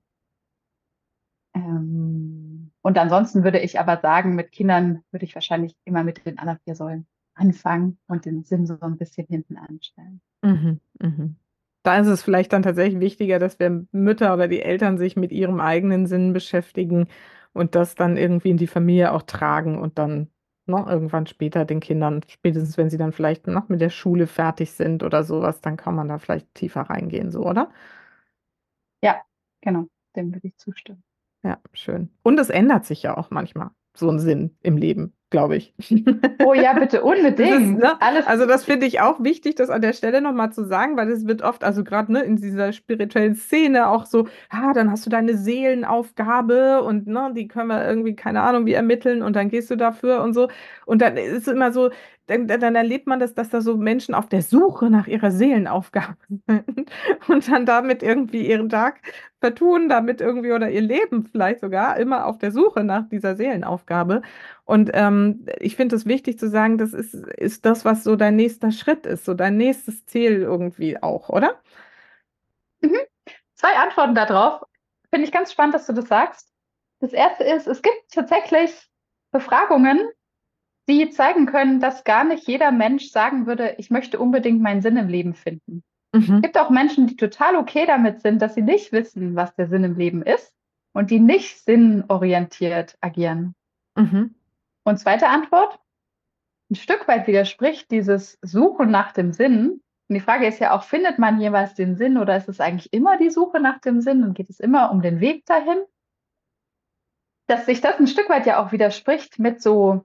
Ähm, und ansonsten würde ich aber sagen, mit Kindern würde ich wahrscheinlich immer mit den anderen vier Säulen anfangen und den Sinn so ein bisschen hinten anstellen. Mhm, mhm. Da ist es vielleicht dann tatsächlich wichtiger, dass wir Mütter oder die Eltern sich mit ihrem eigenen Sinn beschäftigen und das dann irgendwie in die Familie auch tragen und dann noch irgendwann später den Kindern, spätestens wenn sie dann vielleicht noch mit der Schule fertig sind oder sowas, dann kann man da vielleicht tiefer reingehen, so, oder? Ja, genau, dem würde ich zustimmen. Ja, schön. Und es ändert sich ja auch manchmal, so ein Sinn im Leben, glaube ich. Oh ja, bitte Das ist, unbedingt. ne, Alles. also das finde ich auch wichtig, das an der Stelle nochmal zu sagen, weil es wird oft, also gerade ne, in dieser spirituellen Szene auch so, ah, dann hast du deine Seelenaufgabe und ne, die können wir irgendwie, keine Ahnung, wie ermitteln und dann gehst du dafür und so. Und dann ist es immer so, dann, dann erlebt man das, dass da so Menschen auf der Suche nach ihrer Seelenaufgabe sind und dann damit irgendwie ihren Tag vertun, damit irgendwie oder ihr Leben vielleicht sogar immer auf der Suche nach dieser Seelenaufgabe. Und ähm, ich finde es wichtig zu sagen, das ist, ist das, was so dein nächster Schritt ist, so dein nächstes Ziel irgendwie auch, oder? Mhm. Zwei Antworten darauf. Finde ich ganz spannend, dass du das sagst. Das erste ist, es gibt tatsächlich Befragungen, die zeigen können, dass gar nicht jeder Mensch sagen würde, ich möchte unbedingt meinen Sinn im Leben finden. Es Mhm. gibt auch Menschen, die total okay damit sind, dass sie nicht wissen, was der Sinn im Leben ist und die nicht sinnorientiert agieren. Mhm. Und zweite Antwort, ein Stück weit widerspricht dieses Suchen nach dem Sinn. Und die Frage ist ja auch, findet man jeweils den Sinn oder ist es eigentlich immer die Suche nach dem Sinn und geht es immer um den Weg dahin? Dass sich das ein Stück weit ja auch widerspricht mit so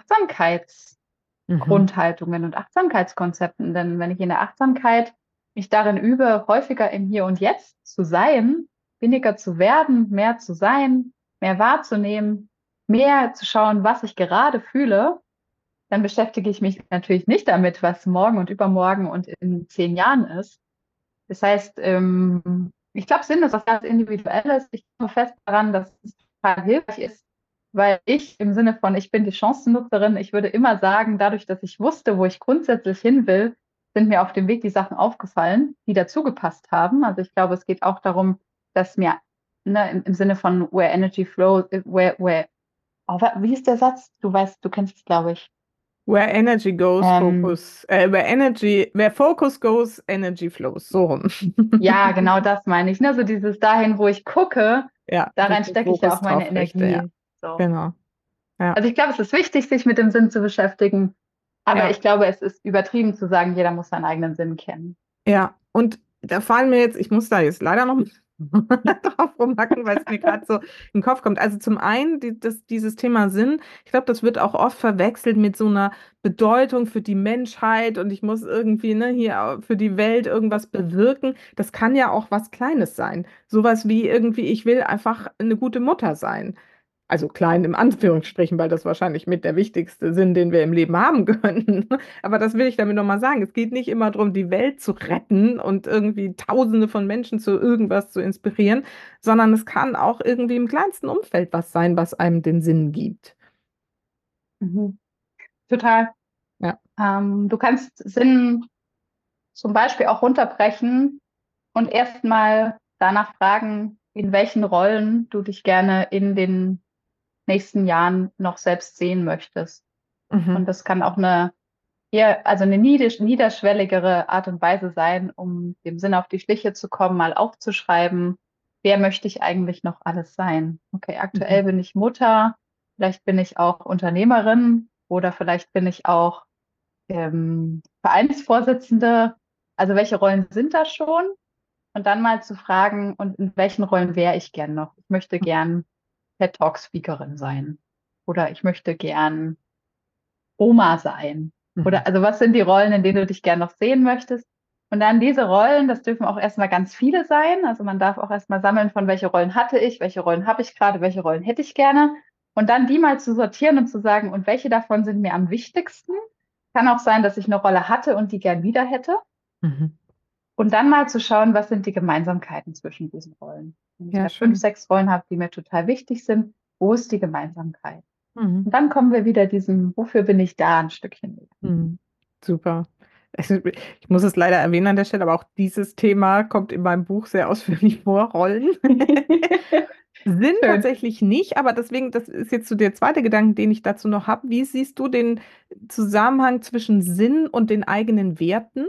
Mhm. Achtsamkeitsgrundhaltungen und Achtsamkeitskonzepten. Denn wenn ich in der Achtsamkeit mich darin übe, häufiger im Hier und Jetzt zu sein, weniger zu werden, mehr zu sein, mehr wahrzunehmen, mehr zu schauen, was ich gerade fühle, dann beschäftige ich mich natürlich nicht damit, was morgen und übermorgen und in zehn Jahren ist. Das heißt, ähm, ich glaube, Sinn ist was ganz Individuelles. Ich glaube fest daran, dass es total hilfreich ist, weil ich im Sinne von, ich bin die Chancennutzerin, ich würde immer sagen, dadurch, dass ich wusste, wo ich grundsätzlich hin will, sind mir auf dem Weg die Sachen aufgefallen, die dazugepasst haben. Also ich glaube, es geht auch darum, dass mir ne, im, im Sinne von where energy flows, where, where, oh, wie ist der Satz? Du weißt, du kennst es, glaube ich. Where energy goes, Ähm, focus, äh, where energy, where focus goes, energy flows. So rum. ja, genau das meine ich. Ne? So dieses dahin, wo ich gucke, Ja, wo ich daran den stecke ich ja Fokus auch meine drauf richte, ja. Energie. So. Genau. Ja, Also ich glaube, es ist wichtig, sich mit dem Sinn zu beschäftigen, aber ja. ich glaube, es ist übertrieben zu sagen, jeder muss seinen eigenen Sinn kennen. Ja, und da fallen mir jetzt, ich muss da jetzt leider noch drauf rumhacken, weil es mir gerade so in den Kopf kommt. Also zum einen die, das, dieses Thema Sinn, ich glaube, das wird auch oft verwechselt mit so einer Bedeutung für die Menschheit und ich muss irgendwie ne, hier für die Welt irgendwas bewirken. Das kann ja auch was Kleines sein. Sowas wie irgendwie, ich will einfach eine gute Mutter sein. Also klein im Anführungsstrichen, weil das wahrscheinlich mit der wichtigste Sinn, den wir im Leben haben können. Aber das will ich damit nochmal sagen. Es geht nicht immer darum, die Welt zu retten und irgendwie Tausende von Menschen zu irgendwas zu inspirieren, sondern es kann auch irgendwie im kleinsten Umfeld was sein, was einem den Sinn gibt. Mhm. Total. Ja. Ähm, du kannst Sinn zum Beispiel auch runterbrechen und erstmal danach fragen, in welchen Rollen du dich gerne in den nächsten Jahren noch selbst sehen möchtest. Und Mhm. das kann auch eine eher, also eine niedrig, niederschwelligere Art und Weise sein, um dem Sinn auf die Schliche zu kommen, mal aufzuschreiben, wer möchte ich eigentlich noch alles sein? Okay, Mhm. aktuell bin ich Mutter, vielleicht bin ich auch Unternehmerin oder vielleicht bin ich auch ähm, Vereinsvorsitzende. Also welche Rollen sind das schon? Und dann mal zu fragen, und in welchen Rollen wäre ich gern noch? Ich möchte gern TED Talk Speakerin sein oder ich möchte gern Oma sein? Mhm. Oder also was sind die Rollen, in denen du dich gern noch sehen möchtest? Und dann diese Rollen, das dürfen auch erstmal ganz viele sein. Also man darf auch erstmal sammeln, von welche Rollen hatte ich, welche Rollen habe ich gerade, welche Rollen hätte ich gerne. Und dann die mal zu sortieren und zu sagen, und welche davon sind mir am wichtigsten? Kann auch sein, dass ich eine Rolle hatte und die gern wieder hätte. Mhm. Und dann mal zu schauen, was sind die Gemeinsamkeiten zwischen diesen Rollen. Wenn ich Ja, da fünf, schön. sechs Rollen habe, die mir total wichtig sind, Wo ist die Gemeinsamkeit? Mhm. Und dann kommen wir wieder diesem, wofür bin ich da, ein Stückchen näher. Mhm. Super. Also, ich muss es leider erwähnen an der Stelle, aber auch dieses Thema kommt in meinem Buch sehr ausführlich vor, Rollen. Sinn Schön. tatsächlich nicht, aber deswegen, das ist jetzt so der zweite Gedanke, den ich dazu noch habe. Wie siehst du den Zusammenhang zwischen Sinn und den eigenen Werten?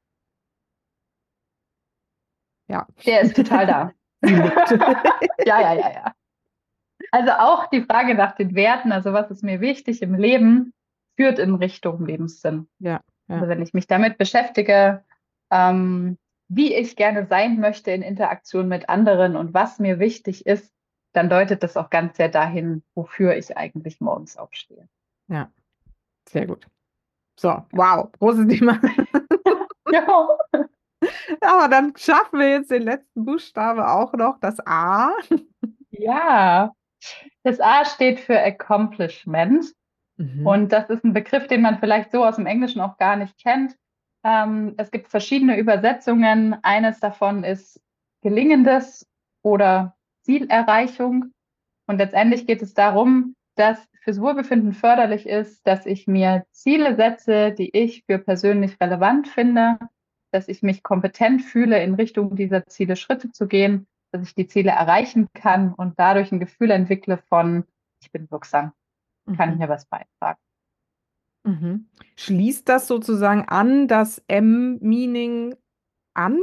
Ja, Der ist total da. sie nickt. Ja, ja, ja, ja. Also auch die Frage nach den Werten, also was ist mir wichtig im Leben, führt in Richtung Lebenssinn. Ja, ja. Also wenn ich mich damit beschäftige, ähm, wie ich gerne sein möchte in Interaktion mit anderen und was mir wichtig ist, dann deutet das auch ganz sehr dahin, wofür ich eigentlich morgens aufstehe. Ja, sehr gut. So, wow, großes Thema. Ja. Aber dann schaffen wir jetzt den letzten Buchstabe auch noch, das A. Ja, das A steht für Accomplishment. Mhm. Und das ist ein Begriff, den man vielleicht so aus dem Englischen auch gar nicht kennt. Ähm, es gibt verschiedene Übersetzungen. Eines davon ist Gelingendes oder Zielerreichung. Und letztendlich geht es darum, dass fürs Wohlbefinden förderlich ist, dass ich mir Ziele setze, die ich für persönlich relevant finde, dass ich mich kompetent fühle, in Richtung dieser Ziele Schritte zu gehen, dass ich die Ziele erreichen kann und dadurch ein Gefühl entwickle von, ich bin wirksam, kann ich Mhm. mir was beitragen. Mhm. Schließt das sozusagen an das M-Meaning an?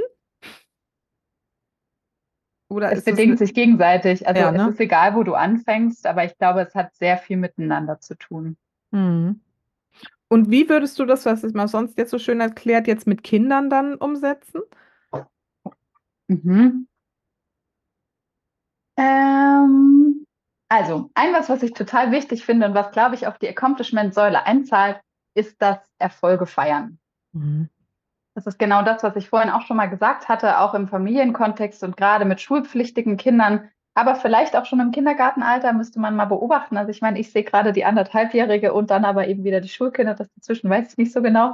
Oder Es ist es eine. bedingt sich gegenseitig. Also Ja, es ne? ist egal, wo du anfängst, aber ich glaube, es hat sehr viel miteinander zu tun. Mhm. Und wie würdest du das, was es mal sonst jetzt so schön erklärt, jetzt mit Kindern dann umsetzen? Mhm. Ähm, also, ein was, was ich total wichtig finde und was, glaube ich, auf die Accomplishment-Säule einzahlt, ist das Erfolge feiern. Mhm. Das ist genau das, was ich vorhin auch schon mal gesagt hatte, auch im Familienkontext und gerade mit schulpflichtigen Kindern, aber vielleicht auch schon im Kindergartenalter müsste man mal beobachten. Also ich meine, ich sehe gerade die anderthalbjährige und dann aber eben wieder die Schulkinder, das dazwischen weiß ich nicht so genau.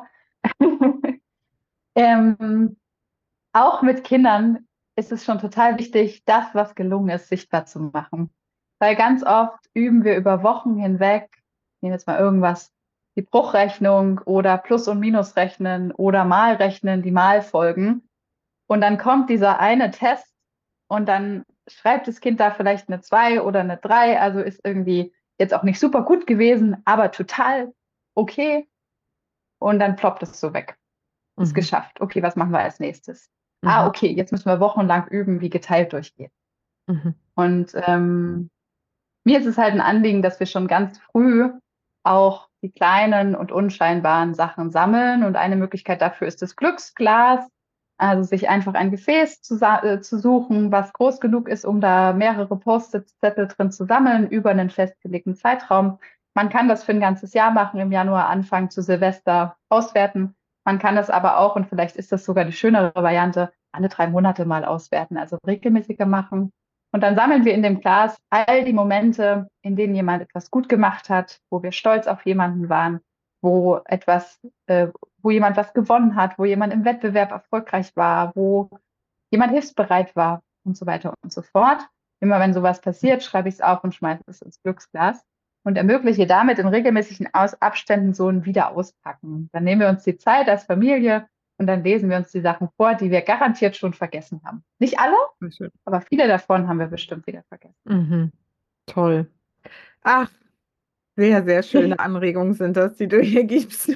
ähm, Auch mit Kindern ist es schon total wichtig, das, was gelungen ist, sichtbar zu machen. Weil ganz oft üben wir über Wochen hinweg, ich nehme jetzt mal irgendwas, die Bruchrechnung oder Plus- und Minusrechnen oder Malrechnen, die Malfolgen. Und dann kommt dieser eine Test und dann schreibt das Kind da vielleicht eine zwei oder eine drei, also ist irgendwie jetzt auch nicht super gut gewesen, aber total okay. Und dann ploppt es so weg. Ist Mhm. geschafft. Okay, was machen wir als nächstes? Ah, Mhm. okay, jetzt müssen wir wochenlang üben, wie geteilt durchgeht. Mhm. Und ähm, mir ist es halt ein Anliegen, dass wir schon ganz früh auch die kleinen und unscheinbaren Sachen sammeln. Und eine Möglichkeit dafür ist das Glücksglas. Also sich einfach ein Gefäß zu, äh, zu suchen, was groß genug ist, um da mehrere Post-it-Zettel drin zu sammeln über einen festgelegten Zeitraum. Man kann das für ein ganzes Jahr machen, im Januar anfangen, zu Silvester auswerten. Man kann das aber auch, und vielleicht ist das sogar die schönere Variante, alle drei Monate mal auswerten, also regelmäßiger machen. Und dann sammeln wir in dem Glas all die Momente, in denen jemand etwas gut gemacht hat, wo wir stolz auf jemanden waren, wo etwas, äh, wo jemand was gewonnen hat, wo jemand im Wettbewerb erfolgreich war, wo jemand hilfsbereit war und so weiter und so fort. Immer wenn sowas passiert, schreibe ich es auf und schmeiße es ins Glücksglas und ermögliche damit in regelmäßigen Aus Abständen so ein Wiederauspacken. Dann nehmen wir uns die Zeit als Familie und dann lesen wir uns die Sachen vor, die wir garantiert schon vergessen haben. Nicht alle, Sehr schön. aber viele davon haben wir bestimmt wieder vergessen. Mhm. Toll. Ach, sehr, sehr schöne Anregungen sind das, die du hier gibst.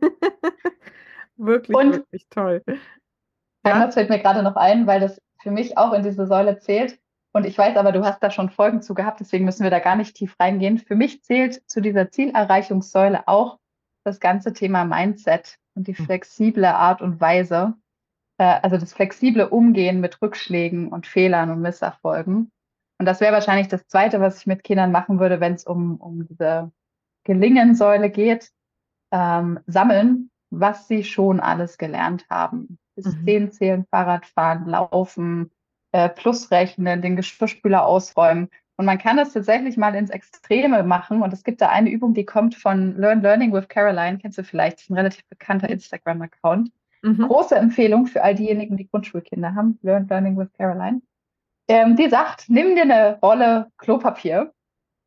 Wirklich, Und wirklich toll. ein Ja? was fällt mir gerade noch ein, weil das für mich auch in diese Säule zählt. Und ich weiß aber, du hast da schon Folgen zu gehabt, deswegen müssen wir da gar nicht tief reingehen. Für mich zählt zu dieser Zielerreichungssäule auch das ganze Thema Mindset und die flexible Art und Weise, äh, also das flexible Umgehen mit Rückschlägen und Fehlern und Misserfolgen. Und das wäre wahrscheinlich das Zweite, was ich mit Kindern machen würde, wenn es um, um diese Gelingensäule geht, ähm, sammeln, was sie schon alles gelernt haben. Bis Mhm. zehn zählen, Fahrradfahren, Laufen, äh, Plus rechnen, den Geschirrspüler ausräumen. Und man kann das tatsächlich mal ins Extreme machen. Und es gibt da eine Übung, die kommt von Learn Learning with Caroline. Kennst du vielleicht? Das ist ein relativ bekannter Instagram-Account. Mhm. Große Empfehlung für all diejenigen, die Grundschulkinder haben. Learn Learning with Caroline. Ähm, die sagt, nimm dir eine Rolle Klopapier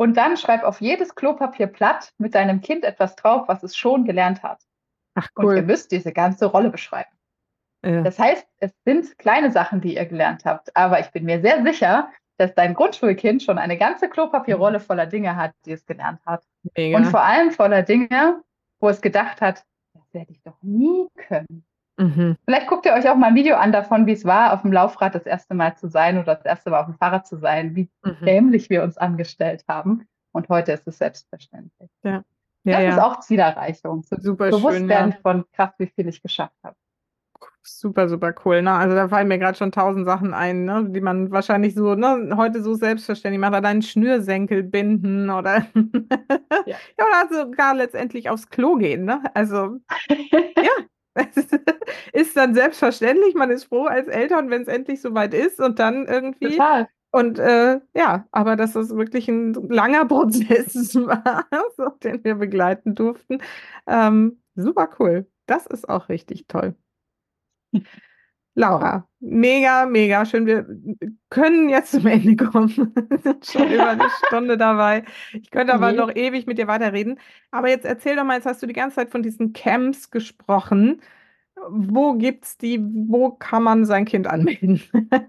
Und dann schreib auf jedes Klopapierblatt mit deinem Kind etwas drauf, was es schon gelernt hat. Ach, Und ihr cool. müsst diese ganze Rolle beschreiben. Ja. Das heißt, es sind kleine Sachen, die ihr gelernt habt. Aber ich bin mir sehr sicher, dass dein Grundschulkind schon eine ganze Klopapierrolle voller Dinge hat, die es gelernt hat. Mega. Und vor allem voller Dinge, wo es gedacht hat, das werde ich doch nie können. Mhm. Vielleicht guckt ihr euch auch mal ein Video an davon, wie es war, auf dem Laufrad das erste Mal zu sein oder das erste Mal auf dem Fahrrad zu sein, wie Mhm. dämlich wir uns angestellt haben. Und heute ist es selbstverständlich. Ja. Ja, Das ja. ist auch Zielerreichung. So Super bewusst schön, werden ja. von krass, wie viel ich geschafft habe. Super, super cool, ne? Also da fallen mir gerade schon tausend Sachen ein, ne? Die man wahrscheinlich so, ne, heute so selbstverständlich macht. Oder einen Schnürsenkel binden oder Ja. ja, oder sogar letztendlich aufs Klo gehen, ne? Also ja, es ist dann selbstverständlich. Man ist froh als Eltern, wenn es endlich soweit ist und dann irgendwie. Total. Und äh, ja, aber dass das wirklich ein langer Prozess war, so, den wir begleiten durften. Ähm, super cool. Das ist auch richtig toll. Laura, mega, mega schön. Wir können jetzt zum Ende kommen. Wir sind schon über eine Stunde dabei. Ich könnte aber Je. noch ewig mit dir weiterreden. Aber jetzt erzähl doch mal, jetzt hast du die ganze Zeit von diesen Camps gesprochen. Wo gibt's die? Wo kann man sein Kind anmelden?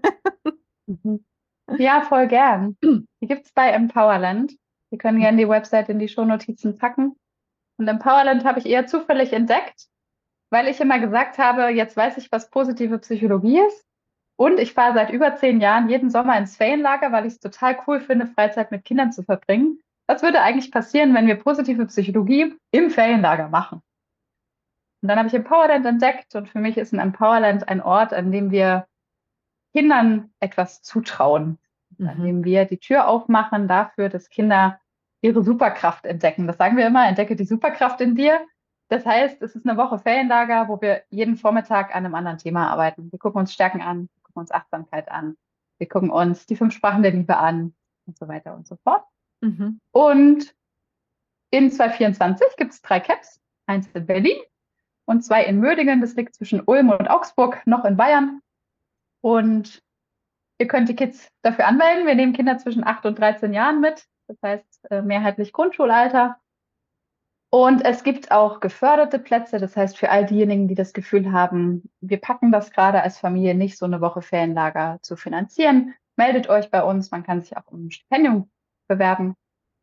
Mhm. Ja, voll gern. Die gibt es bei Empowerland. Wir können gerne die Website in die Shownotizen packen. Und Empowerland habe ich eher zufällig entdeckt, weil ich immer gesagt habe, jetzt weiß ich, was positive Psychologie ist. Und ich fahre seit über zehn Jahren jeden Sommer ins Ferienlager, weil ich es total cool finde, Freizeit mit Kindern zu verbringen. Was würde eigentlich passieren, wenn wir positive Psychologie im Ferienlager machen? Und dann habe ich Empowerland entdeckt und für mich ist ein Empowerland ein Ort, an dem wir Kindern etwas zutrauen, Mhm. an dem wir die Tür aufmachen dafür, dass Kinder ihre Superkraft entdecken. Das sagen wir immer, entdecke die Superkraft in dir. Das heißt, es ist eine Woche Ferienlager, wo wir jeden Vormittag an einem anderen Thema arbeiten. Wir gucken uns Stärken an, wir gucken uns Achtsamkeit an, wir gucken uns die fünf Sprachen der Liebe an und so weiter und so fort. Mhm. Und in zwanzig vierundzwanzig gibt es drei Camps, eins in Berlin und zwei in Mödingen, das liegt zwischen Ulm und Augsburg, noch in Bayern. Und ihr könnt die Kids dafür anmelden. Wir nehmen Kinder zwischen acht und dreizehn Jahren mit, das heißt äh, mehrheitlich Grundschulalter. Und es gibt auch geförderte Plätze, das heißt für all diejenigen, die das Gefühl haben, wir packen das gerade als Familie nicht, so eine Woche Ferienlager zu finanzieren, meldet euch bei uns. Man kann sich auch um ein Stipendium bewerben.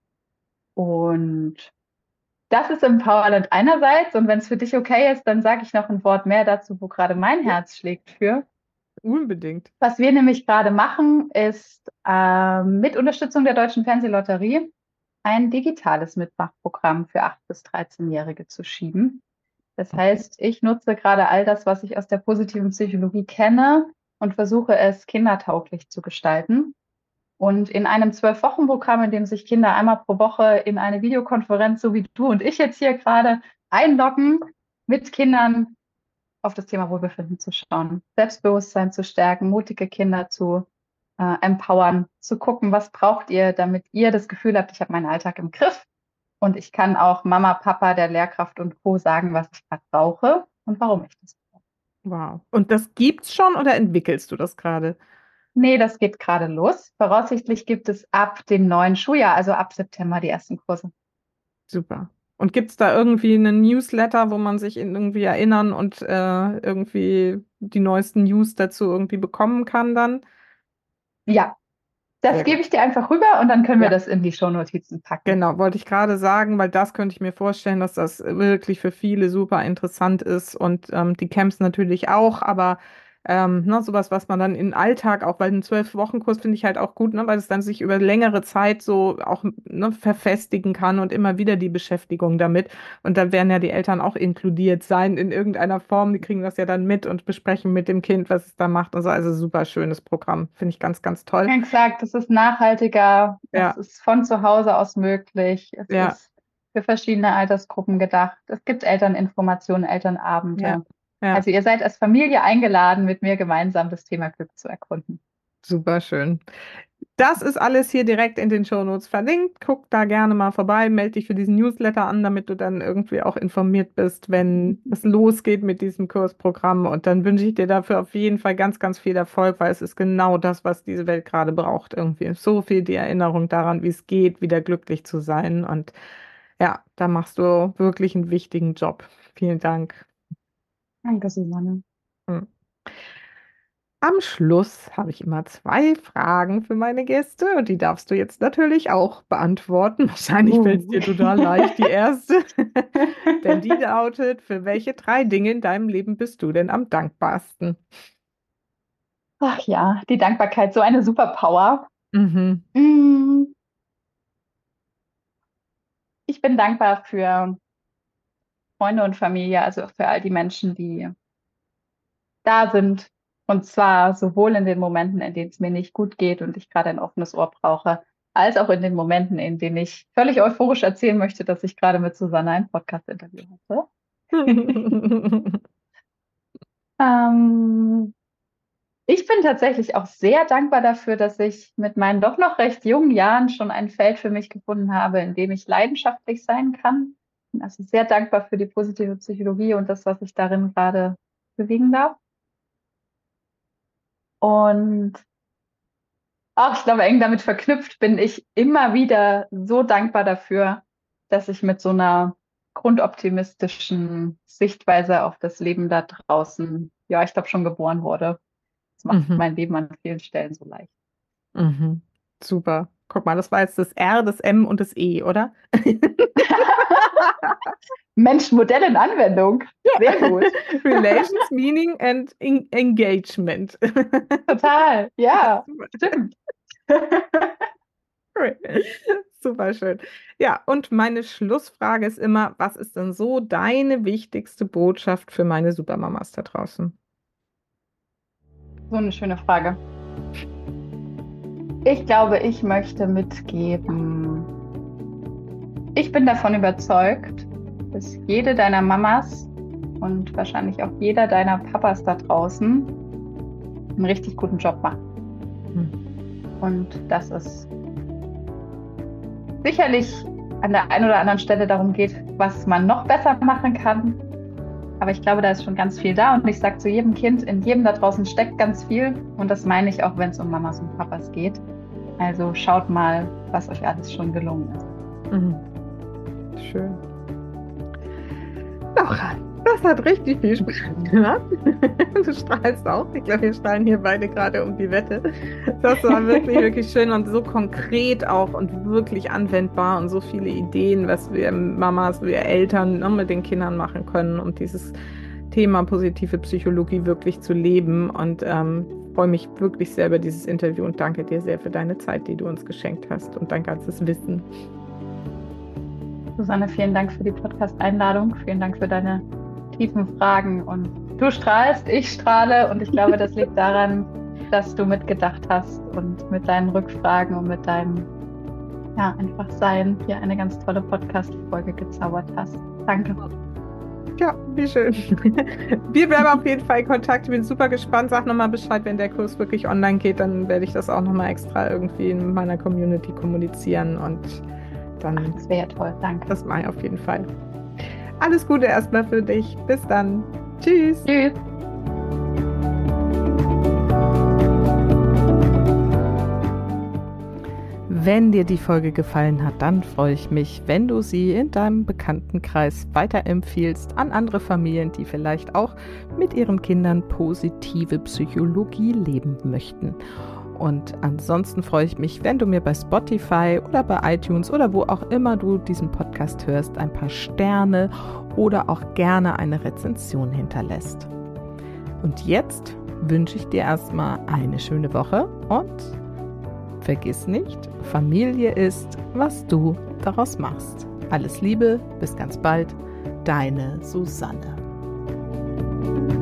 Und das ist Empowerland einerseits. Und wenn es für dich okay ist, dann sage ich noch ein Wort mehr dazu, wo gerade mein Ja. Herz schlägt für. Unbedingt. Was wir nämlich gerade machen, ist äh, mit Unterstützung der Deutschen Fernsehlotterie ein digitales Mitmachprogramm für acht- bis dreizehn-Jährige zu schieben. Das heißt, ich nutze gerade all das, was ich aus der positiven Psychologie kenne und versuche es kindertauglich zu gestalten. Und in einem zwölf-Wochen-Programm, in dem sich Kinder einmal pro Woche in eine Videokonferenz, so wie du und ich jetzt hier gerade, einloggen, mit Kindern auf das Thema Wohlbefinden zu schauen, Selbstbewusstsein zu stärken, mutige Kinder zu äh, empowern, zu gucken, was braucht ihr, damit ihr das Gefühl habt, ich habe meinen Alltag im Griff und ich kann auch Mama, Papa, der Lehrkraft und Co. sagen, was ich gerade brauche und warum ich das brauche. Wow. Und das gibt's schon oder entwickelst du das gerade? Nee, das geht gerade los. Voraussichtlich gibt es ab dem neuen Schuljahr, also ab September, die ersten Kurse. Super. Und gibt es da irgendwie einen Newsletter, wo man sich in irgendwie erinnern und äh, irgendwie die neuesten News dazu irgendwie bekommen kann dann? Ja, das Sehr gebe gut. ich dir einfach rüber und dann können wir Ja, das in die Shownotizen packen. genau, wollte ich gerade sagen, weil das könnte ich mir vorstellen, dass das wirklich für viele super interessant ist und ähm, die Camps natürlich auch, aber ähm, ne, sowas, was man dann im Alltag auch, weil ein zwölf-Wochen-Kurs finde ich halt auch gut, ne, weil es dann sich über längere Zeit so auch ne, verfestigen kann und immer wieder die Beschäftigung damit. Und da werden ja die Eltern auch inkludiert sein in irgendeiner Form. Die kriegen das ja dann mit und besprechen mit dem Kind, was es da macht. Also, also super schönes Programm. Finde ich ganz, ganz toll. Exakt, es ist nachhaltiger, es Ja, ist von zu Hause aus möglich, es ja, ist für verschiedene Altersgruppen gedacht. Es gibt Elterninformationen, ja, Elternabende. ja. Also ihr seid als Familie eingeladen, mit mir gemeinsam das Thema Glück zu erkunden. Super schön. Das ist alles hier direkt in den Shownotes verlinkt. Guck da gerne mal vorbei, melde dich für diesen Newsletter an, damit du dann irgendwie auch informiert bist, wenn es losgeht mit diesem Kursprogramm. Und dann wünsche ich dir dafür auf jeden Fall ganz, ganz viel Erfolg, weil es ist genau das, was diese Welt gerade braucht. Irgendwie so viel die Erinnerung daran, wie es geht, wieder glücklich zu sein. Und ja, da machst du wirklich einen wichtigen Job. Vielen Dank. Danke, Susanne. Hm. Am Schluss habe ich immer zwei Fragen für meine Gäste und die darfst du jetzt natürlich auch beantworten. Wahrscheinlich Uh. fällt es dir total leicht, die erste. Denn die lautet, für welche drei Dinge in deinem Leben bist du denn am dankbarsten? Ach ja, die Dankbarkeit, so eine Superpower. Mhm. Mm. Ich bin dankbar für Freunde und Familie, also für all die Menschen, die da sind. Und zwar sowohl in den Momenten, in denen es mir nicht gut geht und ich gerade ein offenes Ohr brauche, als auch in den Momenten, in denen ich völlig euphorisch erzählen möchte, dass ich gerade mit Susanne ein Podcast-Interview hatte. ähm, ich bin tatsächlich auch sehr dankbar dafür, dass ich mit meinen doch noch recht jungen Jahren schon ein Feld für mich gefunden habe, in dem ich leidenschaftlich sein kann. Bin also sehr dankbar für die positive Psychologie und das, was ich darin gerade bewegen darf. Und auch, ich glaube, eng damit verknüpft bin ich immer wieder so dankbar dafür, dass ich mit so einer grundoptimistischen Sichtweise auf das Leben da draußen, ja, ich glaube, schon geboren wurde. Das macht Mhm. mein Leben an vielen Stellen so leicht. Mhm. Super. Guck mal, das war jetzt das R, das M und das E, oder? Mensch, Modell in Anwendung. Sehr gut. Relations, Meaning and en Engagement. Total. Ja, stimmt. Super schön. Ja, und meine Schlussfrage ist immer, was ist denn so deine wichtigste Botschaft für meine Supermamas da draußen? So eine schöne Frage. Ich glaube, ich möchte mitgeben, ich bin davon überzeugt, dass jede deiner Mamas und wahrscheinlich auch jeder deiner Papas da draußen einen richtig guten Job macht. Hm. Und dass es sicherlich an der einen oder anderen Stelle darum geht, was man noch besser machen kann. Aber ich glaube, da ist schon ganz viel da. Und ich sage zu jedem Kind, in jedem da draußen steckt ganz viel. Und das meine ich auch, wenn es um Mamas und Papas geht. Also schaut mal, was euch alles schon gelungen ist. Mhm. Schön. Laura, das hat richtig viel Spaß gemacht. Du strahlst auch. Ich glaube, wir strahlen hier beide gerade um die Wette. Das war wirklich, wirklich schön und so konkret auch und wirklich anwendbar und so viele Ideen, was wir Mamas, wir Eltern ne, mit den Kindern machen können, um dieses Thema positive Psychologie wirklich zu leben. Und ähm, freue mich wirklich sehr über dieses Interview und danke dir sehr für deine Zeit, die du uns geschenkt hast und dein ganzes Wissen. Susanne, vielen Dank für die Podcast-Einladung. Vielen Dank für deine tiefen Fragen. Und du strahlst, ich strahle. Und ich glaube, das liegt daran, dass du mitgedacht hast und mit deinen Rückfragen und mit deinem ja, einfach Sein hier eine ganz tolle Podcast-Folge gezaubert hast. Danke. Ja, wie schön. Wir bleiben auf jeden Fall in Kontakt. Ich bin super gespannt. Sag nochmal Bescheid, wenn der Kurs wirklich online geht. Dann werde ich das auch nochmal extra irgendwie in meiner Community kommunizieren und dann. Ach, das wäre ja toll, danke. Das mache ich auf jeden Fall. Alles Gute erstmal für dich. Bis dann. Tschüss. Tschüss. Wenn dir die Folge gefallen hat, dann freue ich mich, wenn du sie in deinem Bekanntenkreis weiterempfiehlst an andere Familien, die vielleicht auch mit ihren Kindern positive Psychologie leben möchten. Und ansonsten freue ich mich, wenn du mir bei Spotify oder bei iTunes oder wo auch immer du diesen Podcast hörst, ein paar Sterne oder auch gerne eine Rezension hinterlässt. Und jetzt wünsche ich dir erstmal eine schöne Woche und vergiss nicht, Familie ist, was du daraus machst. Alles Liebe, bis ganz bald, deine Susanne.